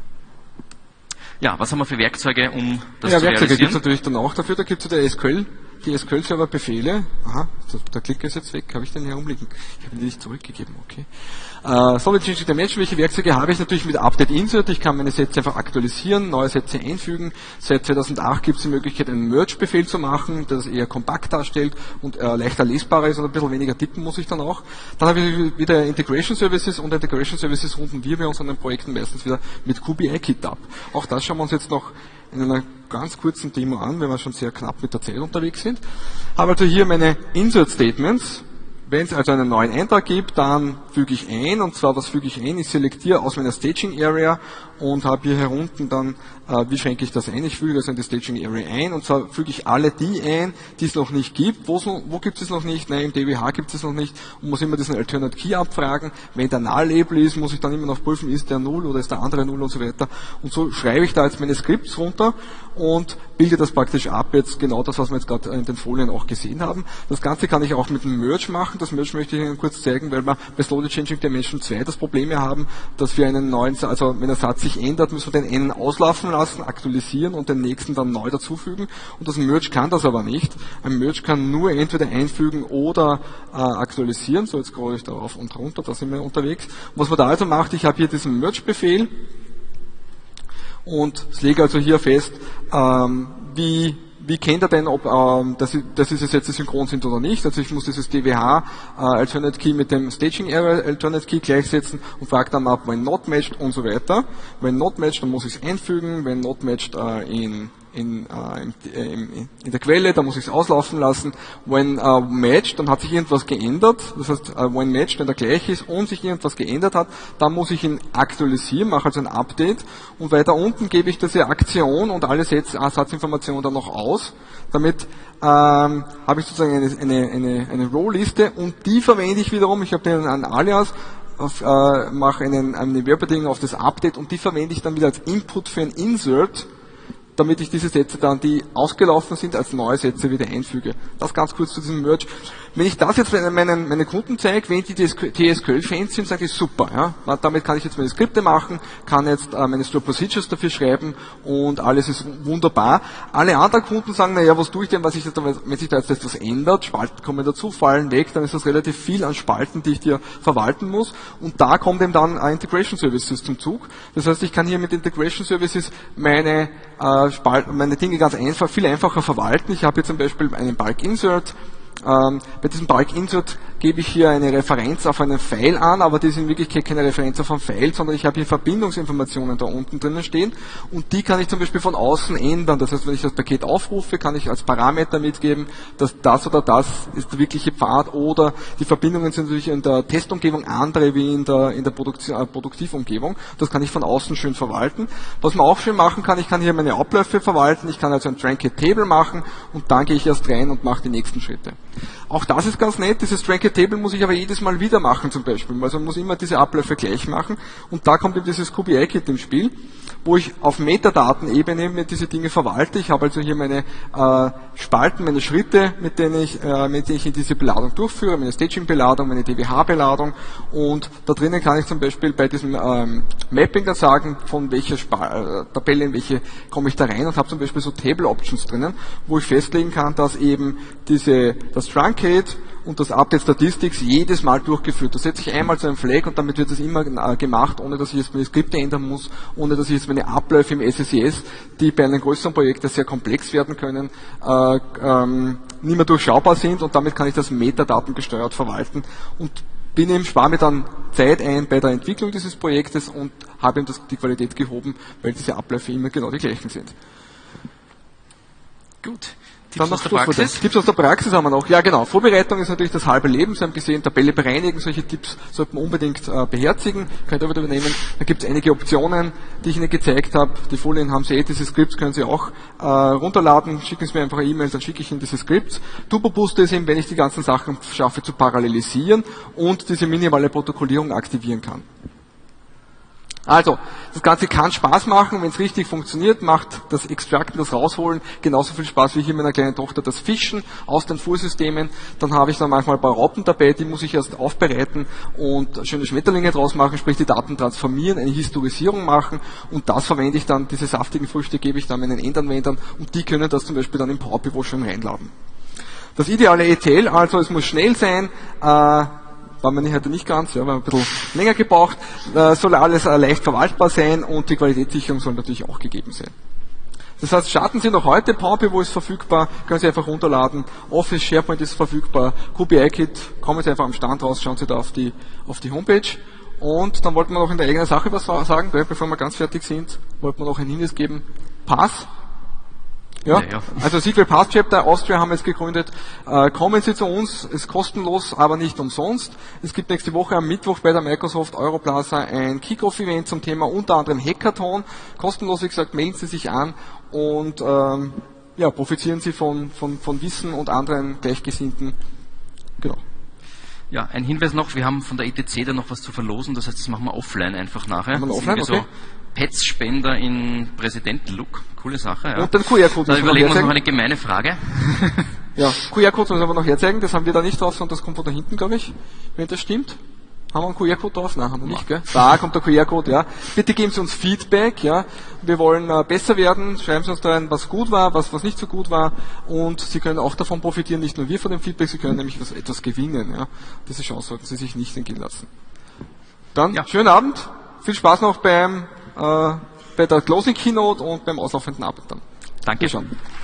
Speaker 1: Ja, was haben wir für Werkzeuge, um das zu realisieren? Ja,
Speaker 2: Werkzeuge gibt es natürlich dann auch dafür. Da gibt es die SQL-Server-Befehle. Aha, der Klicker ist jetzt weg. Habe ich den herumliegen? Ich habe ihn nicht zurückgegeben, okay. Slowly Changing Dimensions, welche Werkzeuge habe ich? Natürlich mit Update Insert. Ich kann meine Sätze einfach aktualisieren, neue Sätze einfügen. Seit 2008 gibt es die Möglichkeit, einen Merge-Befehl zu machen, der das eher kompakt darstellt und leichter lesbarer ist und ein bisschen weniger tippen muss ich dann auch. Dann habe ich wieder Integration Services und Integration Services runden wir bei unseren Projekten meistens wieder mit QBI-Kit ab. Auch das schauen wir uns jetzt noch in einer ganz kurzen Demo an, wenn wir schon sehr knapp mit der Zeit unterwegs sind. Habe also hier meine Insert Statements. Wenn es also einen neuen Eintrag gibt, dann füge ich ein, und zwar was füge ich ein? Ich selektiere aus meiner Staging Area und habe hier herunten dann, wie schränke ich das ein? Ich füge das in die Staging Area ein, und zwar füge ich alle die ein, die es noch nicht gibt. Wo gibt es noch nicht? Nein, im DWH gibt es noch nicht, und muss immer diesen Alternate Key abfragen. Wenn der Null-Label ist, muss ich dann immer noch prüfen, ist der Null oder ist der andere Null und so weiter. Und so schreibe ich da jetzt meine Scripts runter und bilde das praktisch ab, jetzt genau das, was wir jetzt gerade in den Folien auch gesehen haben. Das Ganze kann ich auch mit einem Merge machen. Das Merge möchte ich Ihnen kurz zeigen, weil wir bei Slowly Changing Dimension 2 das Problem haben, dass wir einen neuen, also wenn der Satz sich ändert, müssen wir den einen auslaufen lassen, aktualisieren und den nächsten dann neu dazufügen. Und das Merge kann das aber nicht. Ein Merge kann nur entweder einfügen oder aktualisieren. So, jetzt scrolle ich darauf und runter, da sind wir unterwegs. Und was man da also macht, ich habe hier diesen Merge-Befehl und lege also hier fest, wie kennt er denn, ob dass diese Sätze synchron sind oder nicht. Also ich muss dieses DWH Alternate Key mit dem Staging Area Alternate Key gleichsetzen und frage dann ab, when not matched und so weiter. Wenn not matched, dann muss ich es einfügen. Wenn not matched in der Quelle, da muss ich es auslaufen lassen. When matched, dann hat sich irgendwas geändert. Das heißt, when matched, wenn der gleich ist und sich irgendwas geändert hat, dann muss ich ihn aktualisieren, mache also ein Update, und weiter unten gebe ich diese Aktion und alle Satzinformationen dann noch aus. Damit habe ich sozusagen eine Row-Liste, und die verwende ich wiederum, ich habe den einen Alias, mache eine Verbedingung auf das Update, und die verwende ich dann wieder als Input für ein Insert, damit ich diese Sätze dann, die ausgelaufen sind, als neue Sätze wieder einfüge. Das ganz kurz zu diesem Merge. Wenn ich das jetzt meinen Kunden zeige, wenn die TSQL-Fans sind, sage ich super. Ja? Damit kann ich jetzt meine Skripte machen, kann jetzt meine Store Procedures dafür schreiben, und alles ist wunderbar. Alle anderen Kunden sagen, naja, was tue ich denn, wenn sich da jetzt etwas ändert? Spalten kommen dazu, fallen weg, dann ist das relativ viel an Spalten, die ich dir verwalten muss. Und da kommt eben dann Integration Services zum Zug. Das heißt, ich kann hier mit Integration Services meine Dinge ganz einfach, viel einfacher verwalten. Ich habe hier zum Beispiel einen Bulk Insert. Bei diesem Bulk Insert gebe ich hier eine Referenz auf einen File an, aber das ist in Wirklichkeit keine Referenz auf einen File, sondern ich habe hier Verbindungsinformationen da unten drinnen stehen, und die kann ich zum Beispiel von außen ändern. Das heißt, wenn ich das Paket aufrufe, kann ich als Parameter mitgeben, dass das oder das ist der wirkliche Pfad, oder die Verbindungen sind natürlich in der Testumgebung andere wie in der Produktivumgebung. Das kann ich von außen schön verwalten. Was man auch schön machen kann, ich kann hier meine Abläufe verwalten, ich kann also ein Tranked Table machen, und dann gehe ich erst rein und mache die nächsten Schritte. Auch das ist ganz nett. Dieses Tranked Table muss ich aber jedes Mal wieder machen zum Beispiel. Also man muss immer diese Abläufe gleich machen. Und da kommt eben dieses QBI-Kit ins Spiel, wo ich auf Metadatenebene mit diese Dinge verwalte. Ich habe also hier meine Spalten, meine Schritte, mit denen ich in diese Beladung durchführe, meine Staging-Beladung, meine DWH-Beladung. Und da drinnen kann ich zum Beispiel bei diesem Mapping dann sagen, von welcher Tabelle in welche komme ich da rein, und habe zum Beispiel so Table Options drinnen, wo ich festlegen kann, dass eben das Truncate und das Update Statistics jedes Mal durchgeführt. Da setze ich einmal so einen Flag, und damit wird das immer gemacht, ohne dass ich jetzt meine Skripte ändern muss, ohne dass ich jetzt meine Abläufe im SSIS, die bei einem größeren Projekt sehr komplex werden können, nicht mehr durchschaubar sind, und damit kann ich das metadatengesteuert verwalten und spare mir dann Zeit ein bei der Entwicklung dieses Projektes und habe ihm die Qualität gehoben, weil diese Abläufe immer genau die gleichen sind.
Speaker 1: Gut.
Speaker 2: Dann noch Tipps aus der Praxis haben wir noch. Ja, genau. Vorbereitung ist natürlich das halbe Leben. Sie haben gesehen, Tabelle bereinigen, solche Tipps sollte man unbedingt beherzigen. Könnt ihr wieder übernehmen. Da gibt es einige Optionen, die ich Ihnen gezeigt habe. Die Folien haben Sie diese Skripts können Sie auch runterladen. Schicken Sie mir einfach eine E-Mail, dann schicke ich Ihnen diese Skripts. Turbo-Booster ist eben, wenn ich die ganzen Sachen schaffe zu parallelisieren und diese minimale Protokollierung aktivieren kann. Also, das Ganze kann Spaß machen, wenn es richtig funktioniert, macht das Extracten, das Rausholen genauso viel Spaß wie hier meiner kleinen Tochter das Fischen aus den Fuhrsystemen. Dann habe ich dann manchmal ein paar Robben dabei, die muss ich erst aufbereiten und schöne Schmetterlinge draus machen, sprich die Daten transformieren, eine Historisierung machen, und das verwende ich dann, diese saftigen Früchte gebe ich dann meinen Endanwendern, und die können das zum Beispiel dann im Power Pivot schon reinladen. Das ideale ETL, also es muss schnell sein, war man heute nicht ganz, ja, wir haben ein bisschen länger gebraucht, soll alles leicht verwaltbar sein, und die Qualitätssicherung soll natürlich auch gegeben sein. Das heißt, starten Sie noch heute, Power Pivot ist verfügbar, können Sie einfach runterladen, Office, SharePoint ist verfügbar, QBI-Kit, kommen Sie einfach am Stand raus, schauen Sie da auf die Homepage, und dann wollten wir noch in der eigenen Sache was sagen, bevor wir ganz fertig sind, wollten wir noch einen Hinweis geben, Pass Ja?
Speaker 1: Ja, ja.
Speaker 2: Also SQL Path Chapter Austria haben wir jetzt gegründet. Kommen Sie zu uns, ist kostenlos, aber nicht umsonst. Es gibt nächste Woche am Mittwoch bei der Microsoft Europlaza ein Kickoff-Event zum Thema unter anderem Hackathon. Kostenlos, wie gesagt, melden Sie sich an und profitieren Sie von Wissen und anderen Gleichgesinnten. Genau.
Speaker 1: Ja, ein Hinweis noch, wir haben von der ETC da noch was zu verlosen, das heißt, das machen wir offline einfach nachher.
Speaker 2: Machen wir
Speaker 1: Das
Speaker 2: offline,
Speaker 1: sind
Speaker 2: okay.
Speaker 1: so Pets-Spender in Präsidentenlook. Coole Sache, ja.
Speaker 2: Und den QR-Code
Speaker 1: Da
Speaker 2: müssen wir
Speaker 1: überlegen wir uns
Speaker 2: herzeigen.
Speaker 1: noch eine gemeine Frage.
Speaker 2: Ja, QR-Code müssen wir aber noch herzeigen, das haben wir da nicht drauf, sondern das kommt von da hinten, glaube ich, wenn das stimmt. Haben wir einen QR-Code drauf? Nein, haben wir nicht, gell? Da kommt der QR-Code, ja. Bitte geben Sie uns Feedback, ja. Wir wollen besser werden, schreiben Sie uns da rein, was gut war, was nicht so gut war, und Sie können auch davon profitieren, nicht nur wir von dem Feedback, Sie können nämlich etwas gewinnen, ja. Diese Chance sollten Sie sich nicht entgehen lassen. Dann,
Speaker 1: Ja.
Speaker 2: schönen Abend, viel Spaß noch bei der Closing Keynote und beim auslaufenden Abend dann.
Speaker 1: Danke
Speaker 2: schon.